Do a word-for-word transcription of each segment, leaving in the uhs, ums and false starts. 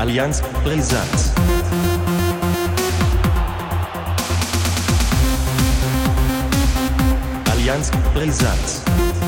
Allianz Brisant. Allianz Brisant.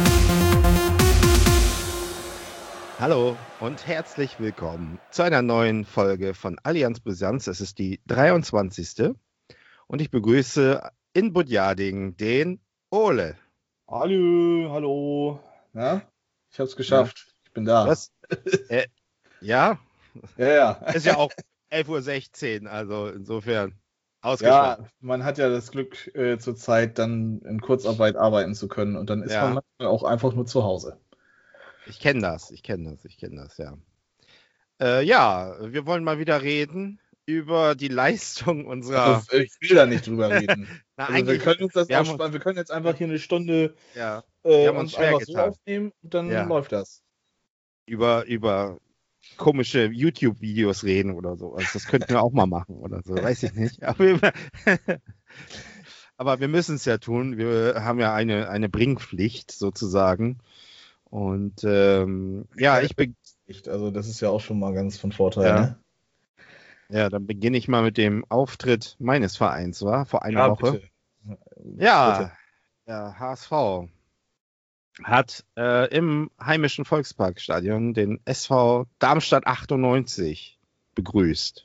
Hallo und herzlich willkommen zu einer neuen Folge von Allianz Brisant. Es ist die dreiundzwanzigste und ich begrüße in Budjading den Ole. Hallo, hallo. Na, ich hab's geschafft. Ja. Ich bin da. Was? äh, ja? Ja, ja. Ist ja auch elf Uhr sechzehn, also insofern ausgeschlafen. Ja, man hat ja das Glück, äh, zur Zeit dann in Kurzarbeit arbeiten zu können und dann ist Ja. man manchmal auch einfach nur zu Hause. Ich kenne das, ich kenne das, ich kenne das, ja. Äh, ja, wir wollen mal wieder reden über die Leistung unserer... Also, ich will da nicht drüber reden. Na, also wir können uns das wir, auch haben, wir können jetzt einfach hier eine Stunde ja, äh, wir uns uns einfach getan. so aufnehmen und dann Ja. läuft das. Über, über komische YouTube-Videos reden oder so. Also das könnten wir auch mal machen oder so, weiß ich nicht. Aber, aber wir müssen es ja tun. Wir haben ja eine, eine Bringpflicht sozusagen. Und ähm, ja, ich bin. Also das ist ja auch schon mal ganz von Vorteil, ja. ne? Ja, dann beginne ich mal mit dem Auftritt meines Vereins, war vor einer ja, Woche. Bitte. Ja, bitte. Der H S V hat äh, im heimischen Volksparkstadion den S V Darmstadt achtundneunzig begrüßt.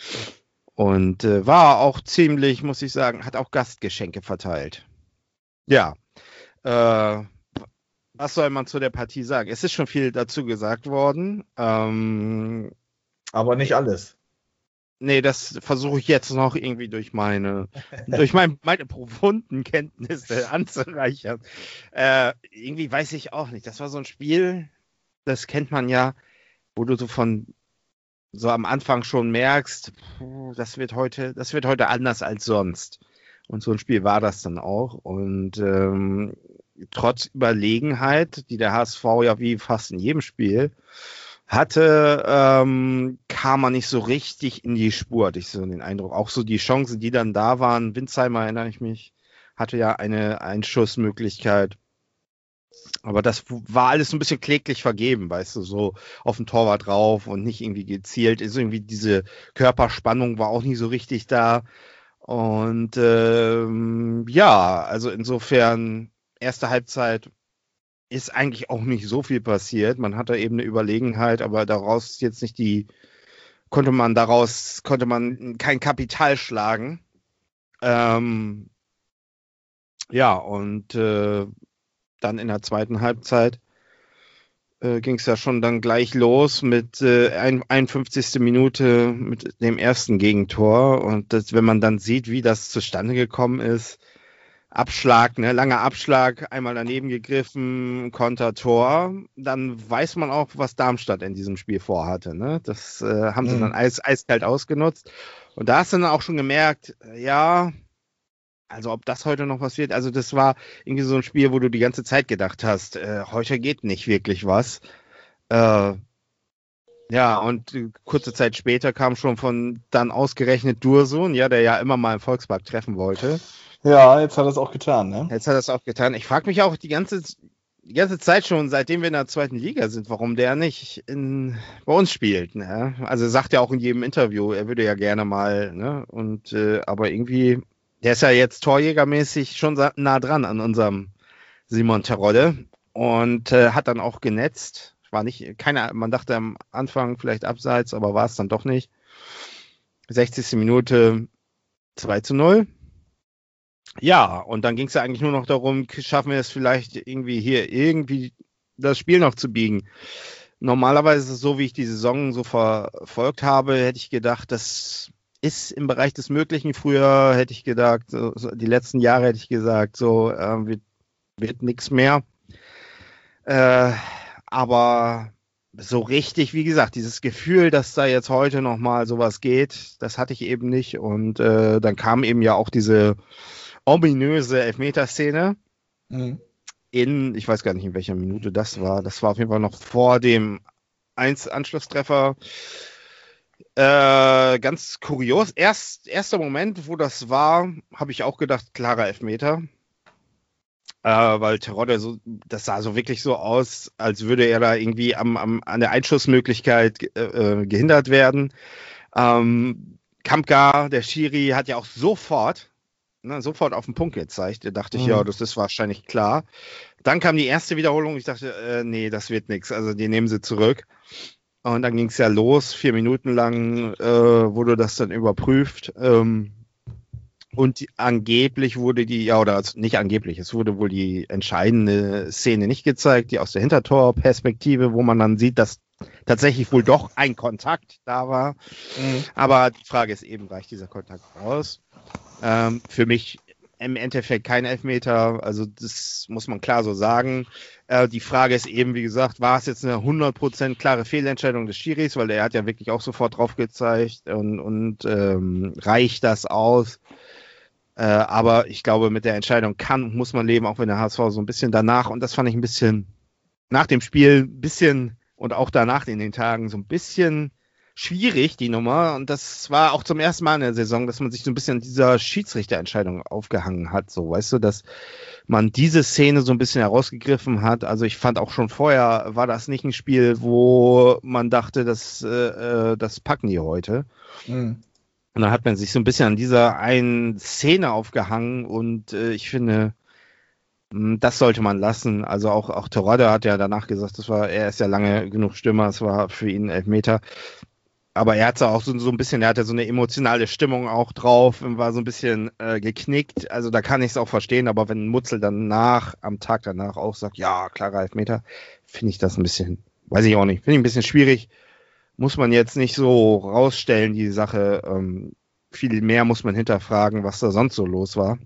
Und äh, war auch ziemlich, muss ich sagen, hat auch Gastgeschenke verteilt. Ja, äh, was soll man zu der Partie sagen? Es ist schon viel dazu gesagt worden. Ähm, Aber nicht alles. Nee, das versuche ich jetzt noch irgendwie durch meine, durch mein, meine profunden Kenntnisse anzureichern. Äh, irgendwie weiß ich auch nicht. Das war so ein Spiel, das kennt man ja, wo du so von so am Anfang schon merkst, das wird heute, das wird heute anders als sonst. Und so ein Spiel war das dann auch. Und ähm, trotz Überlegenheit, die der H S V ja wie fast in jedem Spiel hatte, ähm, kam man nicht so richtig in die Spur, hatte ich so den Eindruck. Auch so die Chancen, die dann da waren, Winzheimer, erinnere ich mich, hatte ja eine Einschussmöglichkeit. Aber das war alles so ein bisschen kläglich vergeben, weißt du, so auf den Torwart drauf und nicht irgendwie gezielt. Ist irgendwie diese Körperspannung war auch nicht so richtig da. Und ähm, ja, also insofern, erste Halbzeit ist eigentlich auch nicht so viel passiert. Man hatte eben eine Überlegenheit, aber daraus jetzt nicht die, konnte man daraus, konnte man kein Kapital schlagen. Ähm, ja, und äh, dann in der zweiten Halbzeit äh, ging es ja schon dann gleich los mit äh, einundfünfzigsten Minute mit dem ersten Gegentor. Und das, wenn man dann sieht, wie das zustande gekommen ist, Abschlag, ne, langer Abschlag, einmal daneben gegriffen, Kontertor, dann weiß man auch, was Darmstadt in diesem Spiel vorhatte. Ne? Das äh, haben sie Mhm. dann eis, eiskalt ausgenutzt. Und da hast du dann auch schon gemerkt, ja, also ob das heute noch was wird, also das war irgendwie so ein Spiel, wo du die ganze Zeit gedacht hast, äh, heute geht nicht wirklich was. Äh, ja, und äh, kurze Zeit später kam schon von dann ausgerechnet Dursun, ja, der ja immer mal im Volkspark treffen wollte. Ja, jetzt hat er es auch getan, ne? Jetzt hat er es auch getan. Ich frage mich auch die ganze, die ganze Zeit schon, seitdem wir in der zweiten Liga sind, warum der nicht in, bei uns spielt. Ne? Also er sagt ja auch in jedem Interview, er würde ja gerne mal, ne? Und äh, aber irgendwie, der ist ja jetzt torjägermäßig schon nah dran an unserem Simon Terodde und äh, hat dann auch genetzt. War nicht, keine, man dachte am Anfang vielleicht abseits, aber war es dann doch nicht. sechzigste Minute zwei zu null. Ja, und dann ging es ja eigentlich nur noch darum, schaffen wir es vielleicht irgendwie hier irgendwie das Spiel noch zu biegen. Normalerweise, so wie ich die Saison so verfolgt habe, hätte ich gedacht, das ist im Bereich des Möglichen. Früher hätte ich gedacht, so, die letzten Jahre hätte ich gesagt, so äh, wird, wird nichts mehr. Äh, aber so richtig, wie gesagt, dieses Gefühl, dass da jetzt heute nochmal sowas geht, das hatte ich eben nicht. Und äh, dann kam eben ja auch diese ominöse Elfmeterszene Mhm. in, ich weiß gar nicht, in welcher Minute das war. Das war auf jeden Fall noch vor dem eins Anschlusstreffer. Äh, ganz kurios. Erst, erster Moment, wo das war, habe ich auch gedacht, klarer Elfmeter. Äh, weil Terodde, so, das sah so wirklich so aus, als würde er da irgendwie am, am, an der Einschussmöglichkeit äh, gehindert werden. Ähm, Kampgar, der Schiri, hat ja auch sofort, ne, sofort auf den Punkt gezeigt. Da dachte ich, Mhm. ja, das ist wahrscheinlich klar. Dann kam die erste Wiederholung. Ich dachte, äh, nee, das wird nichts. Also die nehmen sie zurück. Und dann ging es ja los. Vier Minuten lang äh, wurde das dann überprüft. Ähm, und die, angeblich wurde die, ja, oder nicht angeblich, es wurde wohl die entscheidende Szene nicht gezeigt, die aus der Hintertorperspektive, wo man dann sieht, dass tatsächlich wohl doch ein Kontakt da war. Mhm. Aber die Frage ist eben, reicht dieser Kontakt aus? Ähm, für mich im Endeffekt kein Elfmeter, also das muss man klar so sagen. Äh, die Frage ist eben, wie gesagt, war es jetzt eine hundert Prozent klare Fehlentscheidung des Schiris, weil er hat ja wirklich auch sofort drauf gezeigt und, und ähm, reicht das aus? Äh, aber ich glaube, mit der Entscheidung kann und muss man leben, auch wenn der H S V so ein bisschen danach, und das fand ich ein bisschen nach dem Spiel, ein bisschen und auch danach in den Tagen so ein bisschen schwierig, die Nummer. Und das war auch zum ersten Mal in der Saison, dass man sich so ein bisschen an dieser Schiedsrichterentscheidung aufgehangen hat. So, weißt du, dass man diese Szene so ein bisschen herausgegriffen hat. Also ich fand auch schon vorher, war das nicht ein Spiel, wo man dachte, das, äh, das packen die heute. Mhm. Und dann hat man sich so ein bisschen an dieser einen Szene aufgehangen und äh, ich finde, mh, das sollte man lassen. Also auch, auch Terodde hat ja danach gesagt, das war, er ist ja lange genug Stürmer, es war für ihn ein Elfmeter. Aber er hatte auch so, so ein bisschen, er hatte so eine emotionale Stimmung auch drauf und war so ein bisschen äh, geknickt. Also da kann ich es auch verstehen, aber wenn Mutzel danach, am Tag danach auch sagt, ja, klarer Elfmeter, finde ich das ein bisschen, weiß ich auch nicht, finde ich ein bisschen schwierig. Muss man jetzt nicht so rausstellen, die Sache. Ähm, viel mehr muss man hinterfragen, was da sonst so los war.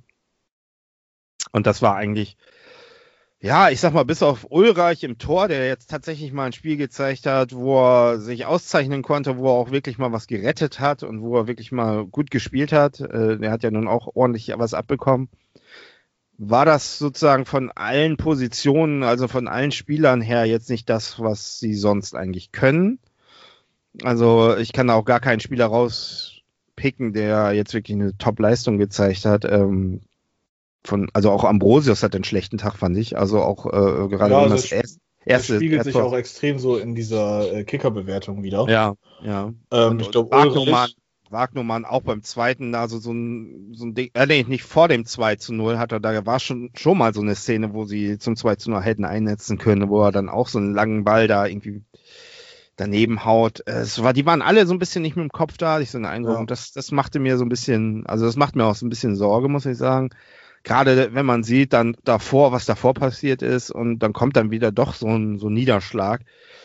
Und das war eigentlich, ja, ich sag mal, bis auf Ulreich im Tor, der jetzt tatsächlich mal ein Spiel gezeigt hat, wo er sich auszeichnen konnte, wo er auch wirklich mal was gerettet hat und wo er wirklich mal gut gespielt hat. Äh, der hat ja nun auch ordentlich was abbekommen. War das sozusagen von allen Positionen, also von allen Spielern her jetzt nicht das, was sie sonst eigentlich können? Also ich kann da auch gar keinen Spieler rauspicken, der jetzt wirklich eine Top-Leistung gezeigt hat. Ähm, von, also auch Ambrosius hat einen schlechten Tag, fand ich. Also auch äh, gerade Ja, wenn also das es- erste, Das erste spiegelt sich erste- auch extrem so in dieser äh, Kicker-Bewertung wieder. Ja, ja. Ähm, Und, ich und glaube, Wagnermann, Ulreich, Wagnermann auch beim zweiten, also so ein, so ein Ding, äh, nee, nicht vor dem zwei zu null hat er, da war schon, schon mal so eine Szene, wo sie zum zwei zu null hätten einsetzen können, wo er dann auch so einen langen Ball da irgendwie daneben haut. Es war, die waren alle so ein bisschen nicht mit dem Kopf da, hatte ich so einen Eindruck. Ja. Und das, das machte mir so ein bisschen, also das macht mir auch so ein bisschen Sorge, muss ich sagen. Gerade wenn man sieht, dann davor, was davor passiert ist, und dann kommt dann wieder doch so ein, so ein Niederschlag.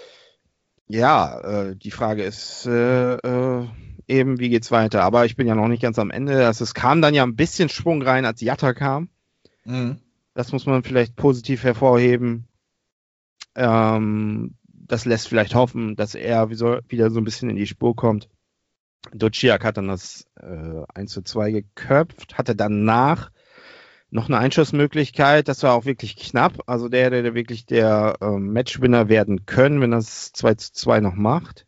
Ja, äh, die Frage ist äh, äh, eben, wie geht's weiter? Aber ich bin ja noch nicht ganz am Ende. Also es kam dann ja ein bisschen Schwung rein, als Jatta kam. Mhm. Das muss man vielleicht positiv hervorheben. Ähm, das lässt vielleicht hoffen, dass er wieder so ein bisschen in die Spur kommt. Duciak hat dann das äh, eins zu zwei geköpft, hatte danach noch eine Einschussmöglichkeit. Das war auch wirklich knapp. Also der hätte wirklich der äh, Matchwinner werden können, wenn das zwei zu zwei noch macht.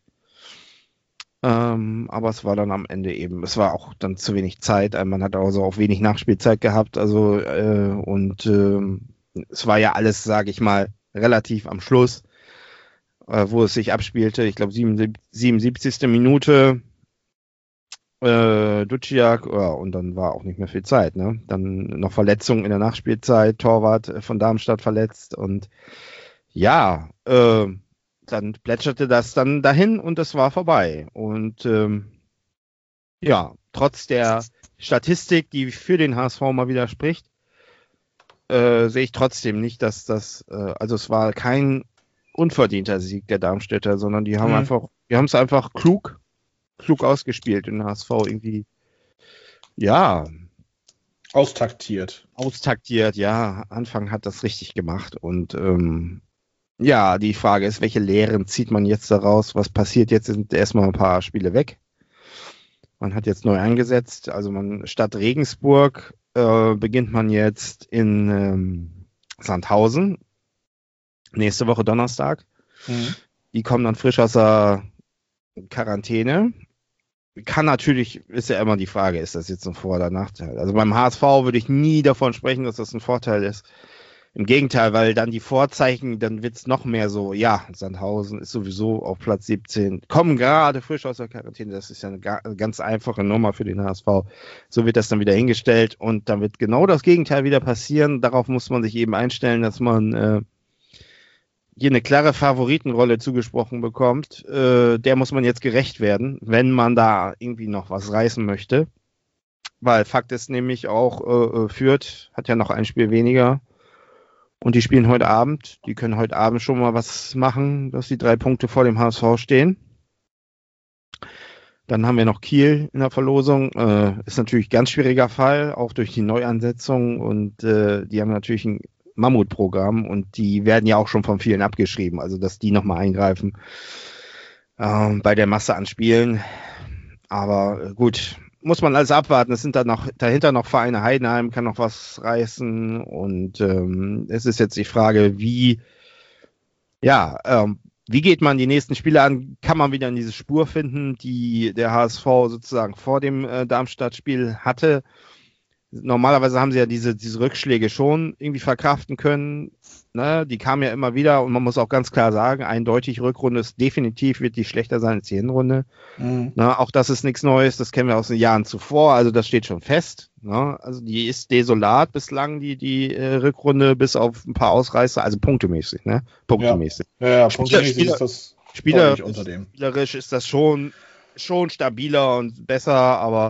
Ähm, aber es war dann am Ende eben, es war auch dann zu wenig Zeit. Man hat also auch wenig Nachspielzeit gehabt. Also äh, und äh, es war ja alles, sage ich mal, relativ am Schluss, äh, wo es sich abspielte. Ich glaube, siebenundsiebzigste Minute. Äh, Duciak, ja, und dann war auch nicht mehr viel Zeit. Ne? Dann noch Verletzungen in der Nachspielzeit, Torwart von Darmstadt verletzt und ja, äh, dann plätscherte das dann dahin und es war vorbei. Und ähm, ja, trotz der Statistik, die für den H S V mal wieder spricht, äh, sehe ich trotzdem nicht, dass das, äh, also es war kein unverdienter Sieg der Darmstädter, sondern die haben Mhm. einfach, die haben es einfach klug, klug ausgespielt und den H S V irgendwie, ja, Austaktiert. austaktiert, ja, Anfang hat das richtig gemacht und ähm, ja, die Frage ist, welche Lehren zieht man jetzt daraus? Was passiert jetzt? Sind erstmal ein paar Spiele weg. Man hat jetzt neu eingesetzt, also man statt Regensburg äh, beginnt man jetzt in ähm, Sandhausen. Nächste Woche Donnerstag. Mhm. Die kommen dann frisch aus der Quarantäne. Kann natürlich, ist ja immer die Frage, ist das jetzt ein Vor- oder Nachteil? Also beim H S V würde ich nie davon sprechen, dass das ein Vorteil ist. Im Gegenteil, weil dann die Vorzeichen, dann wird es noch mehr so, ja, Sandhausen ist sowieso auf Platz siebzehn, kommen gerade frisch aus der Quarantäne, das ist ja eine ga- ganz einfache Nummer für den H S V. So wird das dann wieder hingestellt und dann wird genau das Gegenteil wieder passieren. Darauf muss man sich eben einstellen, dass man äh, hier eine klare Favoritenrolle zugesprochen bekommt. Äh, der muss man jetzt gerecht werden, wenn man da irgendwie noch was reißen möchte. Weil Fakt ist nämlich auch, äh, Fürth hat ja noch ein Spiel weniger. Und die spielen heute Abend. Die können heute Abend schon mal was machen, dass die drei Punkte vor dem H S V stehen. Dann haben wir noch Kiel in der Verlosung. Äh, ist natürlich ein ganz schwieriger Fall, auch durch die Neuansetzung. Und äh, die haben natürlich ein Mammutprogramm. Und die werden ja auch schon von vielen abgeschrieben. Also, dass die nochmal eingreifen äh, bei der Masse an Spielen. Aber äh, gut, muss man alles abwarten. Es sind da noch dahinter noch Vereine. Heidenheim kann noch was reißen und ähm, es ist jetzt die Frage, wie ja, ähm, wie geht man die nächsten Spiele an? Kann man wieder in diese Spur finden, die der H S V sozusagen vor dem äh, Darmstadt-Spiel hatte? Normalerweise haben sie ja diese, diese Rückschläge schon irgendwie verkraften können. Ne? Die kamen ja immer wieder und man muss auch ganz klar sagen, eindeutig Rückrunde ist definitiv, wird die schlechter sein als die Hinrunde. Mhm. Ne? Auch das ist nichts Neues, das kennen wir aus den Jahren zuvor, also das steht schon fest. Ne? Also die ist desolat bislang, die, die äh, Rückrunde, bis auf ein paar Ausreißer, also punktemäßig. Ne? Punktemäßig. Ja, ja, ja punktemäßig Spieler, ist das Spieler, unter dem. Spielerisch ist das schon, schon stabiler und besser, aber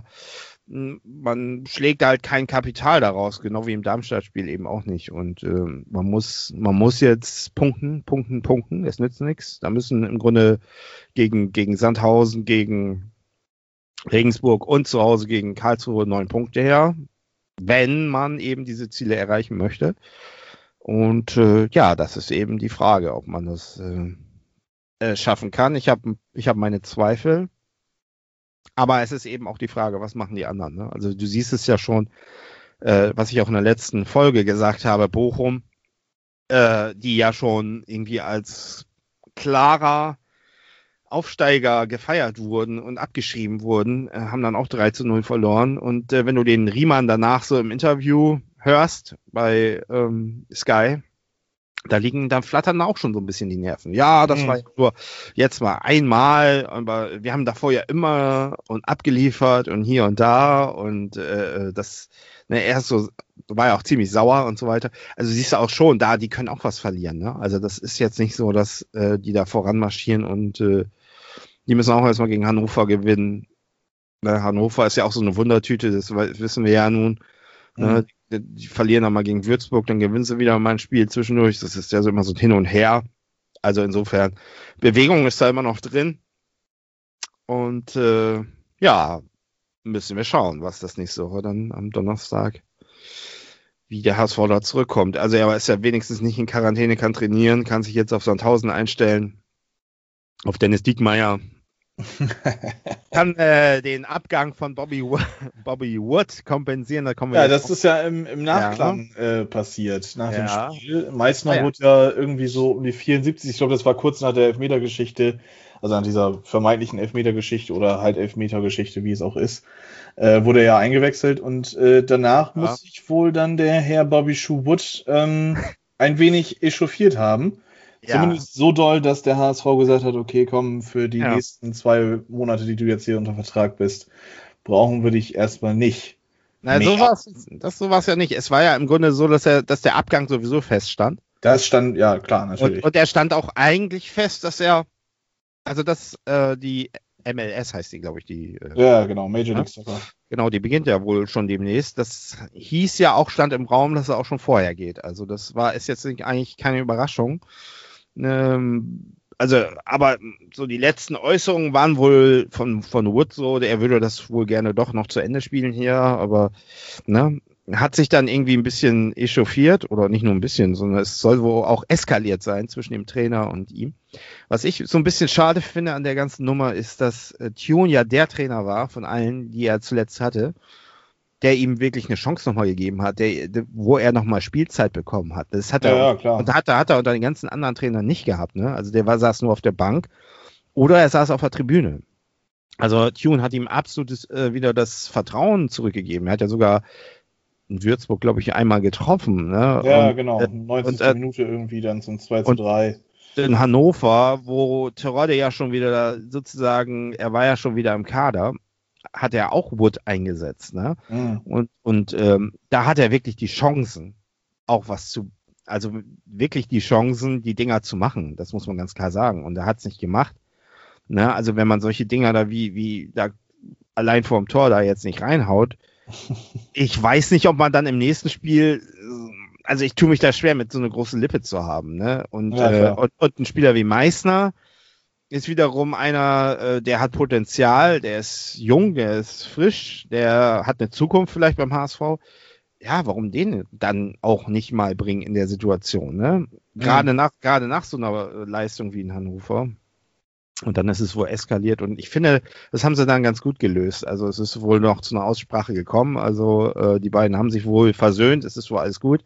man schlägt halt kein Kapital daraus, genau wie im Darmstadt-Spiel eben auch nicht. Und äh, man muss, man muss jetzt punkten, punkten, punkten. Es nützt nichts. Da müssen im Grunde gegen, gegen Sandhausen, gegen Regensburg und zu Hause gegen Karlsruhe neun Punkte her, wenn man eben diese Ziele erreichen möchte. Und äh, ja, das ist eben die Frage, ob man das äh, äh, schaffen kann. Ich habe ich hab meine Zweifel. Aber es ist eben auch die Frage, was machen die anderen? Ne? Also du siehst es ja schon, äh, was ich auch in der letzten Folge gesagt habe, Bochum, äh, die ja schon irgendwie als klarer Aufsteiger gefeiert wurden und abgeschrieben wurden, äh, haben dann auch drei zu null verloren. Und äh, wenn du den Riemann danach so im Interview hörst bei ähm, Sky, da liegen, dann flattern auch schon so ein bisschen die Nerven. Ja, das mhm. war nur jetzt mal einmal, aber wir haben davor ja immer und abgeliefert und hier und da und äh, das, ne, er ist so, war ja auch ziemlich sauer und so weiter. Also siehst du auch schon, da, die können auch was verlieren, ne? Also das ist jetzt nicht so, dass äh, die da voranmarschieren und äh, die müssen auch erstmal gegen Hannover gewinnen. Ne, Hannover ist ja auch so eine Wundertüte, das wissen wir ja nun. Mhm. Ne? Die, die verlieren dann mal gegen Würzburg, dann gewinnen sie wieder mal ein Spiel zwischendurch. Das ist ja so immer so hin und her. Also insofern, Bewegung ist da immer noch drin. Und äh, ja, müssen wir schauen, was das nächste Woche dann am Donnerstag, wie der H S V da zurückkommt. Also er ist ja wenigstens nicht in Quarantäne, kann trainieren, kann sich jetzt auf Sandhausen einstellen, auf Dennis Diekmeyer. Kann äh, den Abgang von Bobby, Bobby Wood kompensieren. Da kommen wir ja, das auf. ist ja im, im Nachklang ja. äh, passiert nach ja. dem Spiel. Meissner ah, ja. wurde ja irgendwie so um die vierundsiebzig, ich glaube, das war kurz nach der Elfmetergeschichte, also nach dieser vermeintlichen Elfmetergeschichte oder halt Elfmetergeschichte, wie es auch ist, äh, wurde er ja eingewechselt und äh, danach ja. muss sich wohl dann der Herr Bobby Shoe Wood ähm, ein wenig echauffiert haben. Ja. Zumindest so doll, dass der H S V gesagt hat, okay, komm, für die ja. nächsten zwei Monate, die du jetzt hier unter Vertrag bist, brauchen wir dich erstmal nicht. Na, so war's, das so war es ja nicht. Es war ja im Grunde so, dass er, dass der Abgang sowieso feststand. Das stand, ja klar, natürlich. Und, und er stand auch eigentlich fest, dass er, also dass äh, die M L S heißt die, glaube ich, die. Äh, ja, genau, Major League Soccer. Ja? Genau, die beginnt ja wohl schon demnächst. Das hieß ja auch, stand im Raum, dass er auch schon vorher geht. Also das war, ist jetzt eigentlich keine Überraschung. Also, aber so die letzten Äußerungen waren wohl von, von Wood so, er würde das wohl gerne doch noch zu Ende spielen hier, aber ne, hat sich dann irgendwie ein bisschen echauffiert oder nicht nur ein bisschen, sondern es soll wohl auch eskaliert sein zwischen dem Trainer und ihm. Was ich so ein bisschen schade finde an der ganzen Nummer ist, dass äh, Tune ja der Trainer war von allen, die er zuletzt hatte, der ihm wirklich eine Chance nochmal gegeben hat, der, der, wo er nochmal Spielzeit bekommen hat. Das hat er, ja, ja, klar. Und hat, hat er unter den ganzen anderen Trainern nicht gehabt. Ne? Also der war, saß nur auf der Bank oder er saß auf der Tribüne. Also Tune hat ihm absolut äh, wieder das Vertrauen zurückgegeben. Er hat ja sogar in Würzburg, glaube ich, einmal getroffen. Ne? Ja, und, genau. äh, neunzigste und, äh, Minute irgendwie dann zum zwei zu drei. In Hannover, wo Terodde ja schon wieder sozusagen, er war ja schon wieder im Kader, hat er auch Wood eingesetzt. Ne? Mhm. Und, und ähm, da hat er wirklich die Chancen, auch was zu, also wirklich die Chancen, die Dinger zu machen. Das muss man ganz klar sagen. Und er hat es nicht gemacht. Ne? Also wenn man solche Dinger da wie, wie da allein vorm Tor da jetzt nicht reinhaut, ich weiß nicht, ob man dann im nächsten Spiel, also ich tue mich da schwer, mit so einer großen Lippe zu haben. Ne? Und, Ja, äh, und, und ein Spieler wie Meißner ist wiederum einer, äh, der hat Potenzial, der ist jung, der ist frisch, der hat eine Zukunft vielleicht beim H S V. Ja, warum den dann auch nicht mal bringen in der Situation? Ne? Gerade Mhm. nach, gerade nach so einer Leistung wie in Hannover. Und dann ist es wohl eskaliert. Und ich finde, das haben sie dann ganz gut gelöst. Also es ist wohl noch zu einer Aussprache gekommen. Also äh, die beiden haben sich wohl versöhnt. Es ist wohl alles gut.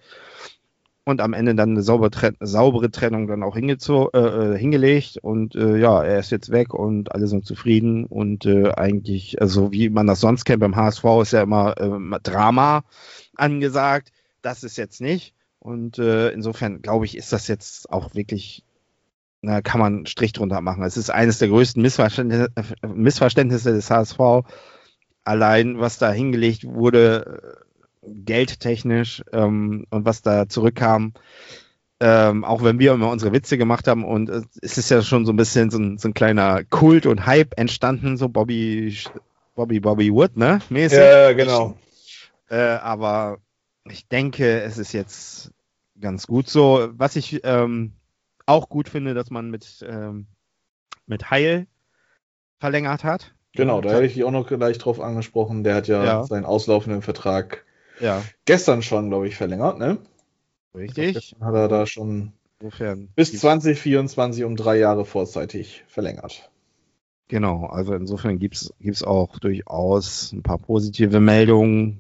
Und am Ende dann eine saubere, Tren- saubere Trennung dann auch hingezo- äh, hingelegt. Und äh, ja, er ist jetzt weg und alle sind zufrieden. Und äh, eigentlich, also wie man das sonst kennt beim H S V, ist ja immer äh, Drama angesagt. Das ist jetzt nicht. Und äh, insofern, glaube ich, ist das jetzt auch wirklich, na, kann man einen Strich drunter machen. Es ist eines der größten Missverständnisse, Missverständnisse des H S V. Allein, was da hingelegt wurde, geldtechnisch ähm, und was da zurückkam, ähm, auch wenn wir immer unsere Witze gemacht haben und äh, es ist ja schon so ein bisschen so ein, so ein kleiner Kult und Hype entstanden, so Bobby, Bobby, Bobby Wood, ne? Mäßig. Ja, genau. Äh, aber ich denke, es ist jetzt ganz gut so. Was ich ähm, auch gut finde, dass man mit, ähm, mit Heil verlängert hat. Genau, Ja, da hätte ich dich auch noch gleich drauf angesprochen. Der hat ja, ja. seinen auslaufenden Vertrag Ja, gestern schon, glaube ich, verlängert, ne? richtig. Gestern hat er da schon Insofern bis gibt's- zwanzig vierundzwanzig um drei Jahre vorzeitig verlängert. Genau, also insofern gibt es auch durchaus ein paar positive Meldungen.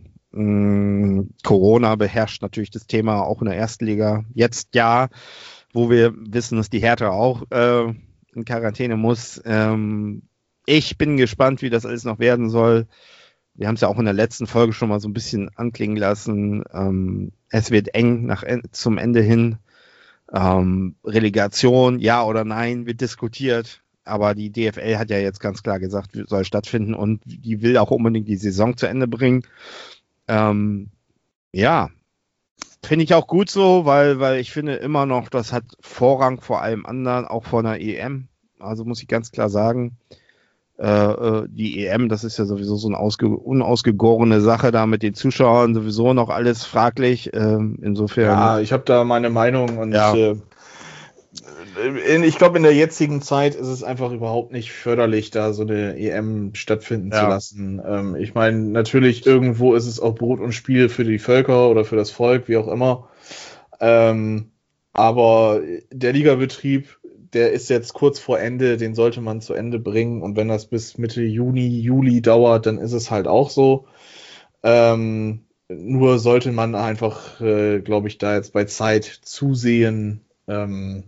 Mm, Corona beherrscht natürlich das Thema auch in der ersten Liga. Jetzt ja, wo wir wissen, dass die Hertha auch äh, in Quarantäne muss. Ähm, ich bin gespannt, wie das alles noch werden soll. Wir haben es ja auch in der letzten Folge schon mal so ein bisschen anklingen lassen. Ähm, es wird eng nach zum Ende hin. Ähm, Relegation, ja oder nein, wird diskutiert. Aber die D F L hat ja jetzt ganz klar gesagt, soll stattfinden und die will auch unbedingt die Saison zu Ende bringen. Ähm, ja, finde ich auch gut so, weil, weil ich finde immer noch, das hat Vorrang vor allem anderen, auch vor einer E M. Also muss ich ganz klar sagen, äh, die E M, das ist ja sowieso so eine ausge unausgegorene Sache da mit den Zuschauern, sowieso noch alles fraglich. Ähm, insofern. Ja, ich habe da meine Meinung und Ja. äh, in, ich glaube, in der jetzigen Zeit ist es einfach überhaupt nicht förderlich, da so eine E M stattfinden Ja. zu lassen. Ähm, ich meine, natürlich irgendwo ist es auch Brot und Spiel für die Völker oder für das Volk, wie auch immer. Ähm, aber der Ligabetrieb, der ist jetzt kurz vor Ende, den sollte man zu Ende bringen. Und wenn das bis Mitte Juni, Juli dauert, dann ist es halt auch so. Ähm, nur sollte man einfach, äh, glaube ich, da jetzt bei Zeit zusehen, ähm,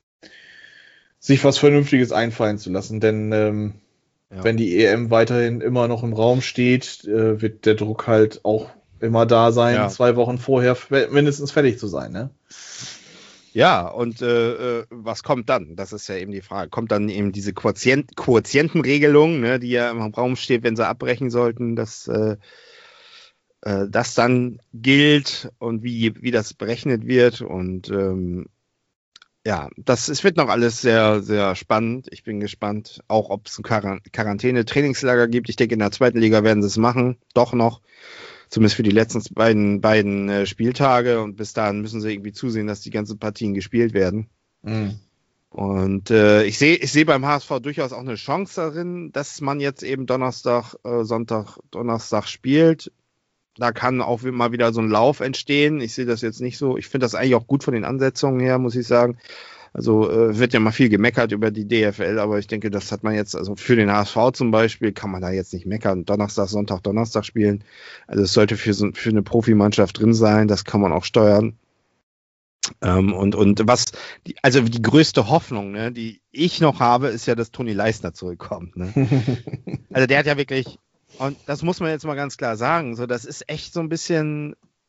sich was Vernünftiges einfallen zu lassen. Denn ähm, Ja. wenn die E M weiterhin immer noch im Raum steht, äh, wird der Druck halt auch immer da sein, Ja. zwei Wochen vorher fe- mindestens fertig zu sein. Ne? Ja, und äh, äh, was kommt dann? Das ist ja eben die Frage. Kommt dann eben diese Quotient Quotientenregelung, ne, die ja im Raum steht, wenn sie abbrechen sollten, dass äh, äh, das dann gilt und wie, wie das berechnet wird. Und ähm, ja, das es wird noch alles sehr, sehr spannend. Ich bin gespannt, auch ob es ein Quarant Quarantäne-Trainingslager gibt. Ich denke, in der zweiten Liga werden sie es machen, doch noch. Zumindest für die letzten beiden, beiden äh, Spieltage. Und bis dahin müssen sie irgendwie zusehen, dass die ganzen Partien gespielt werden. Mhm. Und äh, ich sehe ich sehe beim H S V durchaus auch eine Chance darin, dass man jetzt eben Donnerstag, äh, Sonntag, Donnerstag spielt. Da kann auch mal wieder so ein Lauf entstehen. Ich sehe das jetzt nicht so. Ich finde das eigentlich auch gut von den Ansetzungen her, muss ich sagen. Also äh, wird ja mal viel gemeckert über die D F L, aber ich denke, das hat man jetzt, also für den H S V zum Beispiel, kann man da jetzt nicht meckern. Donnerstag, Sonntag, Donnerstag spielen. Also es sollte für, so, für eine Profimannschaft drin sein, das kann man auch steuern. Ähm, und, und was, die, also die größte Hoffnung, ne, die ich noch habe, ist ja, dass Toni Leistner zurückkommt. Ne? Also der hat ja wirklich, und das muss man jetzt mal ganz klar sagen, so das ist echt so ein bisschen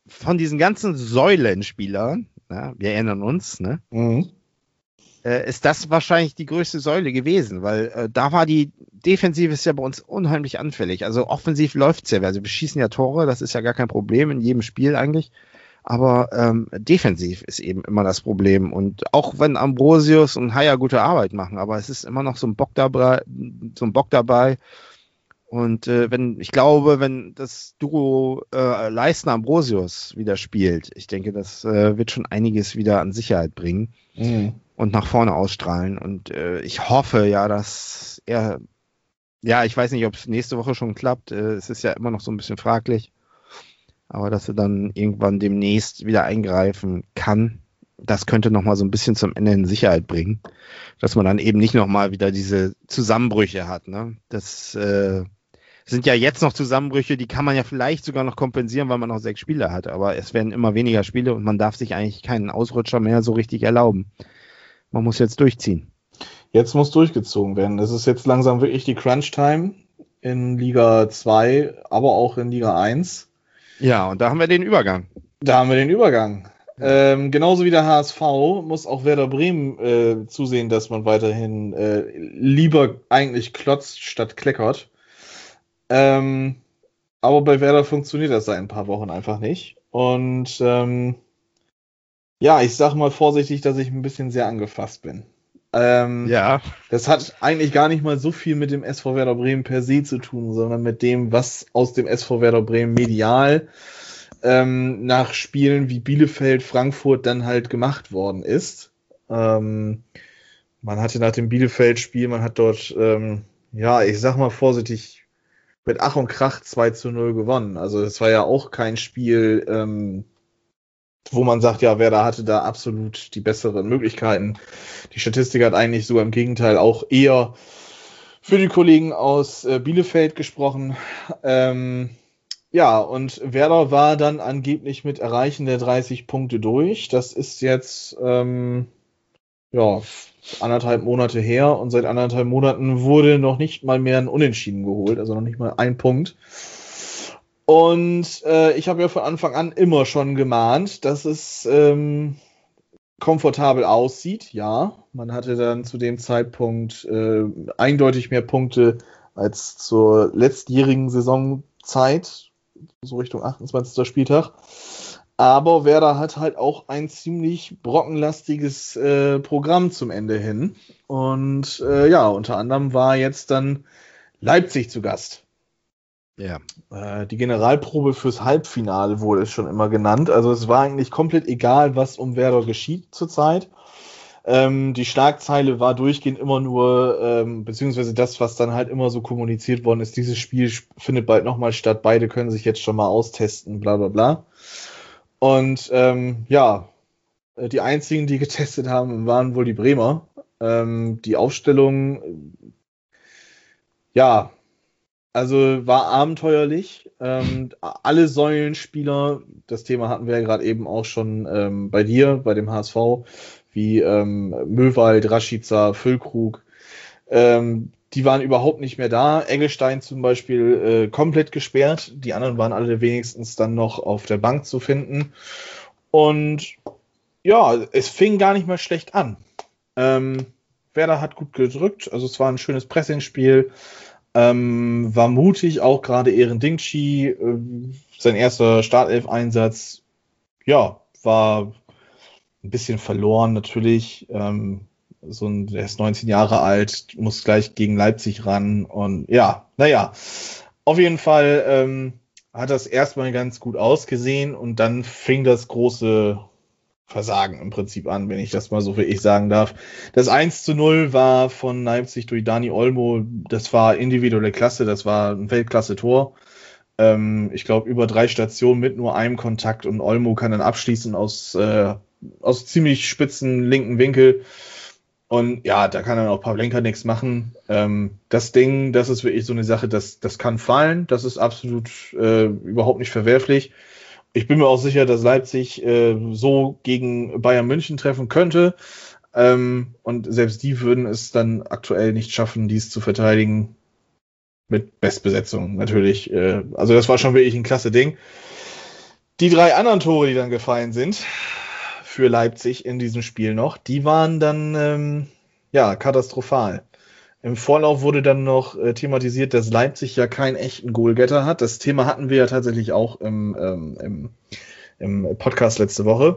von diesen ganzen Säulenspielern, ja, wir erinnern uns, ne, Mhm. äh, ist das wahrscheinlich die größte Säule gewesen, weil äh, da war die Defensive ist ja bei uns unheimlich anfällig. Also offensiv läuft's ja, also wir schießen ja Tore, das ist ja gar kein Problem in jedem Spiel eigentlich. Aber ähm, defensiv ist eben immer das Problem. Und auch wenn Ambrosius und Haier gute Arbeit machen, aber es ist immer noch so ein Bock dabei, so ein Bock dabei. Und äh, wenn, ich glaube, wenn das Duo äh, Leistner-Ambrosius wieder spielt, ich denke, das äh, wird schon einiges wieder an Sicherheit bringen Mhm. und nach vorne ausstrahlen. Und äh, ich hoffe ja, dass er, ja, ich weiß nicht, ob es nächste Woche schon klappt. Äh, es ist ja immer noch so ein bisschen fraglich. Aber dass er dann irgendwann demnächst wieder eingreifen kann, das könnte nochmal so ein bisschen zum Ende in Sicherheit bringen. Dass man dann eben nicht nochmal wieder diese Zusammenbrüche hat. Ne? Das äh, sind ja jetzt noch Zusammenbrüche, die kann man ja vielleicht sogar noch kompensieren, weil man noch sechs Spiele hat. Aber es werden immer weniger Spiele und man darf sich eigentlich keinen Ausrutscher mehr so richtig erlauben. Man muss jetzt durchziehen. Jetzt muss durchgezogen werden. Es ist jetzt langsam wirklich die Crunch-Time in Liga zwei, aber auch in Liga eins. Ja, und da haben wir den Übergang. Da haben wir den Übergang. Ähm, genauso wie der H S V muss auch Werder Bremen äh, zusehen, dass man weiterhin äh, lieber eigentlich klotzt statt kleckert. Ähm, aber bei Werder funktioniert das seit ein paar Wochen einfach nicht. Und ähm, ja, ich sag mal vorsichtig, dass ich ein bisschen sehr angefasst bin. Ähm, Ja. Das hat eigentlich gar nicht mal so viel mit dem S V Werder Bremen per se zu tun, sondern mit dem, was aus dem S V Werder Bremen medial ähm, nach Spielen wie Bielefeld, Frankfurt dann halt gemacht worden ist. Ähm, man hatte nach dem Bielefeld-Spiel, man hat dort, ähm, ja, ich sag mal vorsichtig, mit Ach und Krach zwei zu null gewonnen. Also es war ja auch kein Spiel, ähm, wo man sagt, ja, Werder hatte da absolut die besseren Möglichkeiten. Die Statistik hat eigentlich sogar im Gegenteil auch eher für die Kollegen aus äh, Bielefeld gesprochen. Ähm, ja, und Werder war dann angeblich mit Erreichen der dreißig Punkte durch. Das ist jetzt ähm, ja, anderthalb Monate her und seit anderthalb Monaten wurde noch nicht mal mehr ein Unentschieden geholt, also noch nicht mal ein Punkt. Und äh, ich habe ja von Anfang an immer schon gemahnt, dass es ähm, komfortabel aussieht. Ja, man hatte dann zu dem Zeitpunkt äh, eindeutig mehr Punkte als zur letztjährigen Saisonzeit, so Richtung achtundzwanzigsten Spieltag. Aber Werder hat halt auch ein ziemlich brockenlastiges äh, Programm zum Ende hin. Und äh, ja, unter anderem war jetzt dann Leipzig zu Gast. Ja. Äh, die Generalprobe fürs Halbfinale wurde es schon immer genannt. Also es war eigentlich komplett egal, was um Werder geschieht zurzeit. Ähm, die Schlagzeile war durchgehend immer nur, ähm, beziehungsweise das, was dann halt immer so kommuniziert worden ist, dieses Spiel findet bald nochmal statt, beide können sich jetzt schon mal austesten, bla bla bla. Und ähm, ja, die einzigen, die getestet haben, waren wohl die Bremer. Ähm, die Aufstellung, ja, also war abenteuerlich. Ähm, alle Säulenspieler, das Thema hatten wir ja gerade eben auch schon ähm, bei dir, bei dem H S V, wie ähm, Möwald, Rashica, Füllkrug, ähm, die waren überhaupt nicht mehr da. Engelstein zum Beispiel äh, komplett gesperrt. Die anderen waren alle wenigstens dann noch auf der Bank zu finden. Und ja, es fing gar nicht mal schlecht an. Ähm, Werder hat gut gedrückt. Also es war ein schönes Pressingspiel. Ähm, war mutig, auch gerade Eren Dingchi. Äh, sein erster Startelf-Einsatz, ja, war ein bisschen verloren natürlich. Ähm, so ein, der ist neunzehn Jahre alt, muss gleich gegen Leipzig ran und ja, naja, auf jeden Fall ähm, hat das erstmal ganz gut ausgesehen und dann fing das große Versagen im Prinzip an, wenn ich das mal so für ich sagen darf. Das eins zu null war von Leipzig durch Dani Olmo, das war individuelle Klasse, das war ein Weltklasse-Tor. Ähm, ich glaube, über drei Stationen mit nur einem Kontakt und Olmo kann dann abschließen aus, äh, aus ziemlich spitzen linken Winkel. Und ja, da kann dann auch Pavlenka nichts machen. Ähm, das Ding, das ist wirklich so eine Sache, das, das kann fallen. Das ist absolut äh, überhaupt nicht verwerflich. Ich bin mir auch sicher, dass Leipzig äh, so gegen Bayern München treffen könnte. Ähm, und selbst die würden es dann aktuell nicht schaffen, dies zu verteidigen. Mit Bestbesetzung natürlich. Äh, also das war schon wirklich ein klasse Ding. Die drei anderen Tore, die dann gefallen sind für Leipzig in diesem Spiel noch, die waren dann ähm, ja katastrophal. Im Vorlauf wurde dann noch äh, thematisiert, dass Leipzig ja keinen echten Goalgetter hat. Das Thema hatten wir ja tatsächlich auch im, ähm, im, im Podcast letzte Woche.